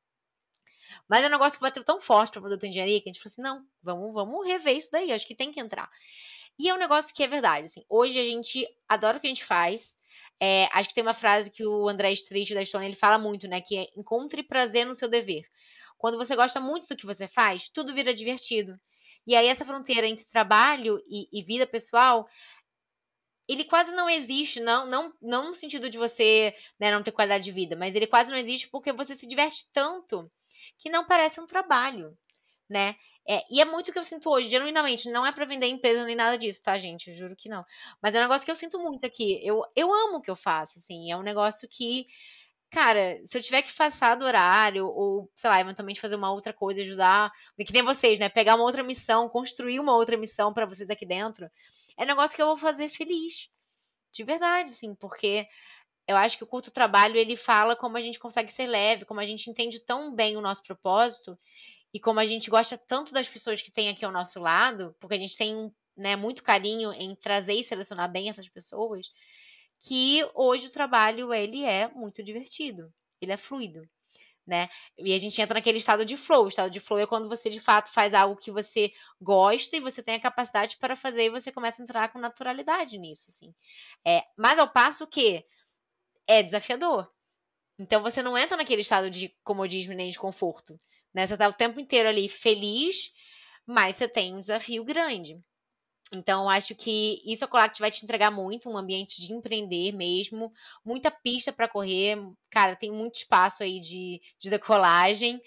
Speaker 3: Mas é um negócio que bateu tão forte para o produto e engenharia que a gente falou assim: não, vamos rever isso daí, acho que tem que entrar. E é um negócio que é verdade, assim. Hoje a gente adora o que a gente faz. Acho que tem uma frase que o André Street da Stone ele fala muito, né? Que é encontre prazer no seu dever. Quando você gosta muito do que você faz, tudo vira divertido. E aí essa fronteira entre trabalho e vida pessoal, ele quase não existe, não no sentido de você, né, não ter qualidade de vida, mas ele quase não existe porque você se diverte tanto que não parece um trabalho, né? E é muito o que eu sinto hoje, genuinamente, não é pra vender empresa nem nada disso, tá, gente? Eu juro que não. Mas é um negócio que eu sinto muito aqui. Eu amo o que eu faço, assim, é um negócio que, cara, se eu tiver que passar do horário, ou, sei lá, eventualmente fazer uma outra coisa, ajudar, que nem vocês, né? Pegar uma outra missão, construir uma outra missão pra vocês aqui dentro, é um negócio que eu vou fazer feliz. De verdade, assim, porque eu acho que o culto trabalho, ele fala como a gente consegue ser leve, como a gente entende tão bem o nosso propósito, e como a gente gosta tanto das pessoas que tem aqui ao nosso lado, porque a gente tem né, muito carinho em trazer e selecionar bem essas pessoas, que hoje o trabalho, ele é muito divertido, ele é fluido, né? E a gente entra naquele estado de flow. O estado de flow é quando você, de fato, faz algo que você gosta e você tem a capacidade para fazer e você começa a entrar com naturalidade nisso, assim. Mas ao passo que é desafiador. Então você não entra naquele estado de comodismo nem de conforto, né? Você tá o tempo inteiro ali feliz, mas você tem um desafio grande. Então, acho que isso a Colact vai te entregar muito, um ambiente de empreender mesmo, muita pista para correr. Cara, tem muito espaço aí de decolagem.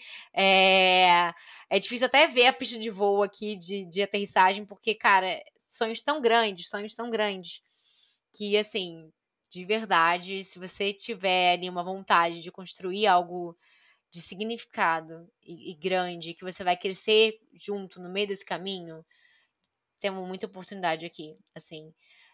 Speaker 3: É difícil até ver a pista de voo aqui de aterrissagem, porque, cara, sonhos tão grandes, que, assim, de verdade, se você tiver ali uma vontade de construir algo de significado e grande, que você vai crescer junto no meio desse caminho, temos muita oportunidade aqui, assim,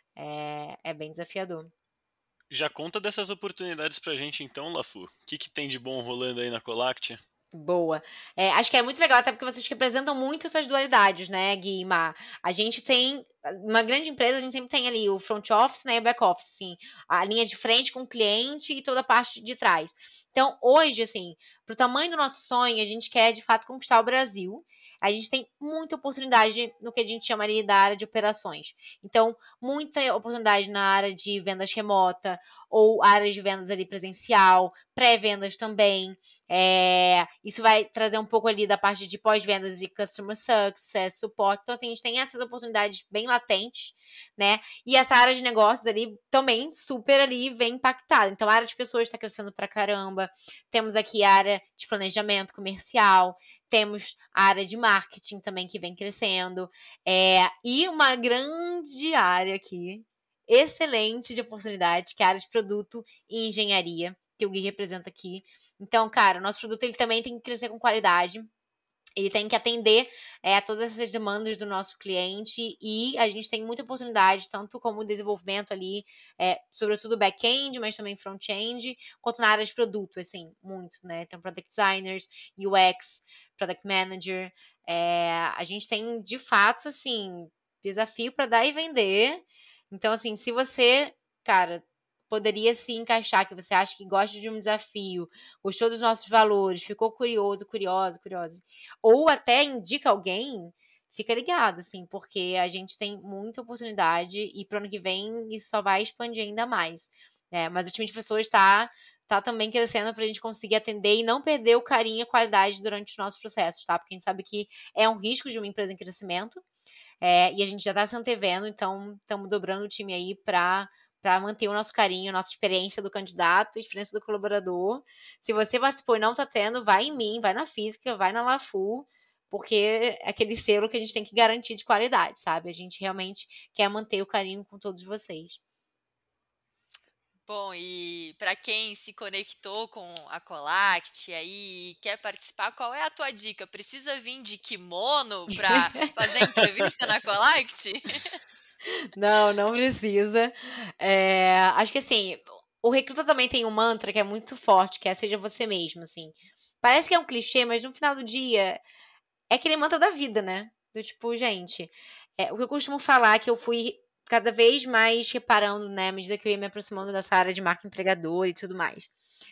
Speaker 3: é bem desafiador.
Speaker 2: Já conta dessas oportunidades pra gente então, Lafu. O que tem de bom rolando aí na Colact?
Speaker 3: Boa. Acho que é muito legal, até porque vocês representam muito essas dualidades, né, Gui e Mar? A gente tem, uma grande empresa, a gente sempre tem ali o front office, né, e o back office, assim, a linha de frente com o cliente e toda a parte de trás. Então, hoje, assim, pro tamanho do nosso sonho, a gente quer, de fato, conquistar o Brasil. A gente tem muita oportunidade no que a gente chama ali da área de operações. Então, muita oportunidade na área de vendas remota ou área de vendas ali presencial, pré-vendas também. Isso vai trazer um pouco ali da parte de pós-vendas de customer success, suporte. Então, assim, a gente tem essas oportunidades bem latentes, né? E essa área de negócios ali também super ali vem impactada. Então, a área de pessoas está crescendo pra caramba. Temos aqui a área de planejamento comercial, temos a área de marketing também que vem crescendo. E uma grande área aqui, excelente de oportunidade, que é a área de produto e engenharia, que o Gui representa aqui. Então, cara, o nosso produto ele também tem que crescer com qualidade. Ele tem que atender a todas essas demandas do nosso cliente e a gente tem muita oportunidade, tanto como desenvolvimento ali, sobretudo back-end, mas também front-end, quanto na área de produto, assim, muito, né? Tem product designers, UX, product manager. A gente tem, de fato, assim, desafio para dar e vender. Então, assim, se você, cara, poderia se encaixar, que você acha que gosta de um desafio, gostou dos nossos valores, ficou curioso, curiosa, ou até indica alguém, fica ligado, assim, porque a gente tem muita oportunidade e pro ano que vem isso só vai expandir ainda mais. Mas o time de pessoas tá também crescendo pra gente conseguir atender e não perder o carinho e a qualidade durante os nossos processos, tá? Porque a gente sabe que é um risco de uma empresa em crescimento, e a gente já tá se antevendo, então estamos dobrando o time aí para manter o nosso carinho, a nossa experiência do candidato, a experiência do colaborador. Se você participou e não está tendo, vai em mim, vai na física, vai na Lafu, porque é aquele selo que a gente tem que garantir de qualidade, sabe? A gente realmente quer manter o carinho com todos vocês.
Speaker 1: Bom, e para quem se conectou com a Colact aí e quer participar, qual é a tua dica? Precisa vir de kimono para fazer entrevista na Colact?
Speaker 3: Não precisa. Acho que assim, o Recruta também tem um mantra que é muito forte, que é seja você mesmo, assim. Parece que é um clichê, mas no final do dia é aquele mantra da vida, né? Do tipo, gente, o que eu costumo falar é que eu fui cada vez mais reparando, né, à medida que eu ia me aproximando dessa área de marca empregadora e tudo mais.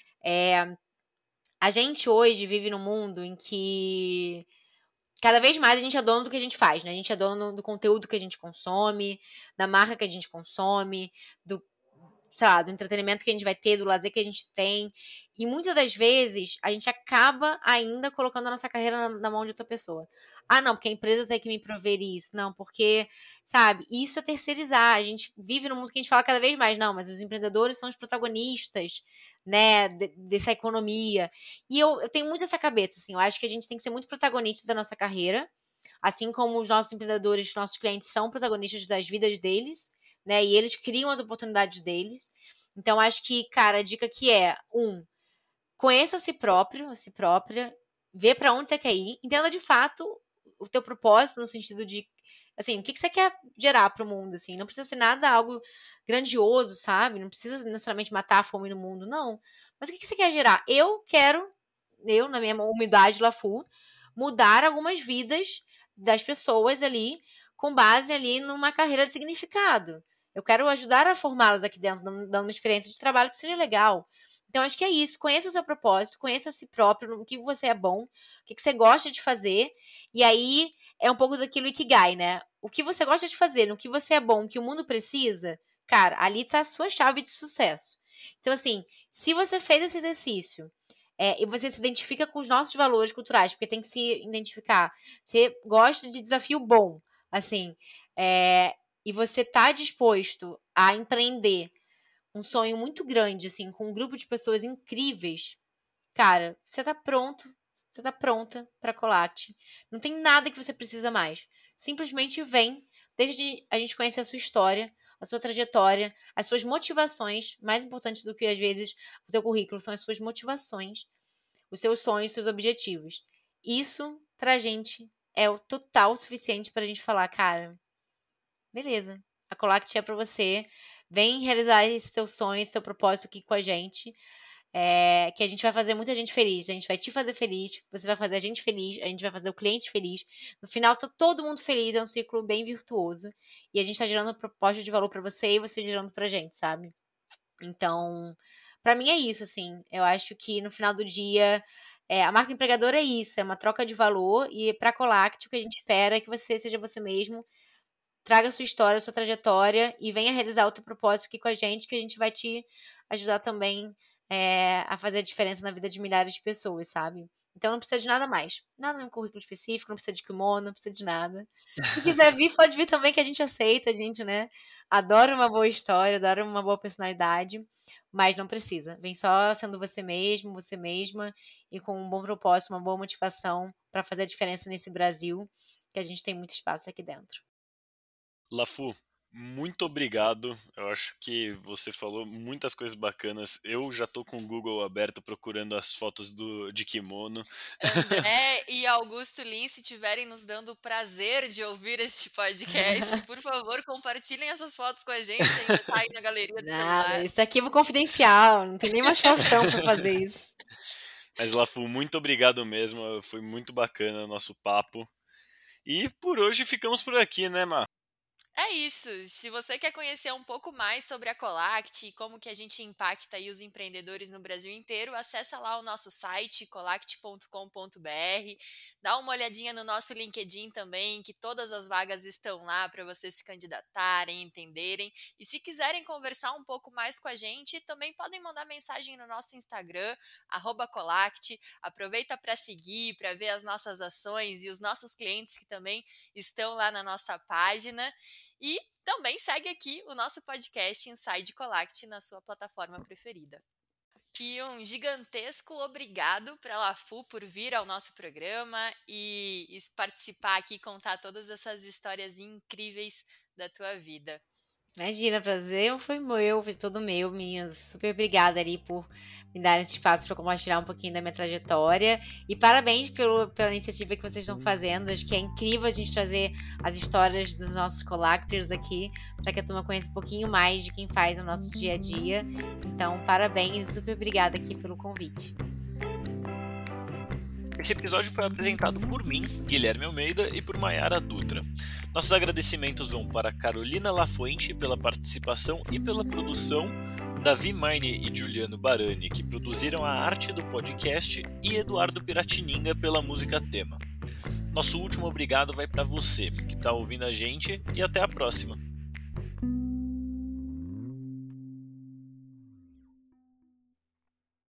Speaker 3: A gente hoje vive num mundo em que cada vez mais a gente é dono do que a gente faz, né? A gente é dono do conteúdo que a gente consome, da marca que a gente consome, do, sei lá, do entretenimento que a gente vai ter, do lazer que a gente tem. E muitas das vezes a gente acaba ainda colocando a nossa carreira na mão de outra pessoa. Ah, não, porque a empresa tem que me prover isso. Não, porque, sabe, isso é terceirizar. A gente vive num mundo que a gente fala cada vez mais, não, mas os empreendedores são os protagonistas, né, dessa economia. E eu tenho muito essa cabeça, assim, eu acho que a gente tem que ser muito protagonista da nossa carreira, assim como os nossos empreendedores, nossos clientes são protagonistas das vidas deles, né, e eles criam as oportunidades deles. Então, acho que, cara, a dica aqui é, conheça a si próprio, a si própria, vê para onde você quer ir, entenda de fato o teu propósito no sentido de, assim, o que você quer gerar para o mundo, assim, não precisa ser nada algo grandioso, sabe? Não precisa necessariamente matar a fome no mundo, não. Mas o que você quer gerar? Eu, na minha humildade, Lafu, mudar algumas vidas das pessoas ali com base ali numa carreira de significado. Eu quero ajudar a formá-las aqui dentro, dando experiência de trabalho que seja legal. Então, acho que é isso. Conheça o seu propósito, conheça a si próprio, no que você é bom, o que você gosta de fazer. E aí, é um pouco daquilo Ikigai, né? O que você gosta de fazer, no que você é bom, o que o mundo precisa, cara, ali tá a sua chave de sucesso. Então, assim, se você fez esse exercício e você se identifica com os nossos valores culturais, porque tem que se identificar. Você gosta de desafio bom, assim, e você tá disposto a empreender um sonho muito grande, assim, com um grupo de pessoas incríveis, cara, você tá pronto, você tá pronta pra Colact. Não tem nada que você precisa mais. Simplesmente vem, desde a gente conhecer a sua história, a sua trajetória, as suas motivações, mais importantes do que, às vezes, o teu currículo, são as suas motivações, os seus sonhos, os seus objetivos. Isso, pra gente, é o total suficiente pra gente falar, cara, beleza, a Colact é pra você, vem realizar esse teu sonho, esse teu propósito aqui com a gente, que a gente vai fazer muita gente feliz, a gente vai te fazer feliz, você vai fazer a gente feliz, a gente vai fazer o cliente feliz, no final tá todo mundo feliz, é um ciclo bem virtuoso, e a gente tá gerando proposta de valor pra você e você gerando pra gente, sabe? Então, pra mim é isso, assim, eu acho que no final do dia, a marca empregadora é isso, é uma troca de valor, e pra Colact o que a gente espera é que você seja você mesmo, traga a sua história, a sua trajetória e venha realizar o teu propósito aqui com a gente, que a gente vai te ajudar também a fazer a diferença na vida de milhares de pessoas, sabe? Então não precisa de nada mais. Nada no currículo específico, não precisa de kimono, não precisa de nada. Se quiser vir, pode vir também, que a gente aceita, a gente, né? Adora uma boa história, adora uma boa personalidade, mas não precisa. Vem só sendo você mesmo, você mesma, e com um bom propósito, uma boa motivação para fazer a diferença nesse Brasil, que a gente tem muito espaço aqui dentro.
Speaker 2: Lafu, muito obrigado. Eu acho que você falou muitas coisas bacanas. Eu já tô com o Google aberto procurando as fotos de kimono.
Speaker 1: André e Augusto Lins, se estiverem nos dando o prazer de ouvir este podcast, por favor, compartilhem essas fotos com a gente. Ainda tá aí na galeria do celular.
Speaker 3: Isso aqui é confidencial, não tem nem mais faltão para fazer isso.
Speaker 2: Mas, Lafu, muito obrigado mesmo. Foi muito bacana o nosso papo. E por hoje ficamos por aqui, né, Má?
Speaker 1: É isso. Se você quer conhecer um pouco mais sobre a Colact e como que a gente impacta aí os empreendedores no Brasil inteiro, acessa lá o nosso site, colact.com.br, dá uma olhadinha no nosso LinkedIn também, que todas as vagas estão lá para vocês se candidatarem, entenderem. E se quiserem conversar um pouco mais com a gente, também podem mandar mensagem no nosso Instagram, @Colact. Aproveita para seguir, para ver as nossas ações e os nossos clientes que também estão lá na nossa página. E também segue aqui o nosso podcast Inside Colact na sua plataforma preferida. E um gigantesco obrigado para a Lafu por vir ao nosso programa e participar aqui, contar todas essas histórias incríveis da tua vida.
Speaker 3: Imagina, prazer foi meu, foi todo meu, meninas. Super obrigada ali por me dar esse espaço para compartilhar um pouquinho da minha trajetória. E parabéns pela iniciativa que vocês estão fazendo. Acho que é incrível a gente trazer as histórias dos nossos Colactors aqui, para que a turma conheça um pouquinho mais de quem faz o nosso dia a dia. Então, parabéns e super obrigada aqui pelo convite.
Speaker 2: Esse episódio foi apresentado por mim, Guilherme Almeida, e por Maiara Dutra. Nossos agradecimentos vão para Carolina Lafuente pela participação e pela produção, Davi Maine e Juliano Barani, que produziram a arte do podcast, e Eduardo Piratininga pela música tema. Nosso último obrigado vai para você, que está ouvindo a gente, e até a próxima!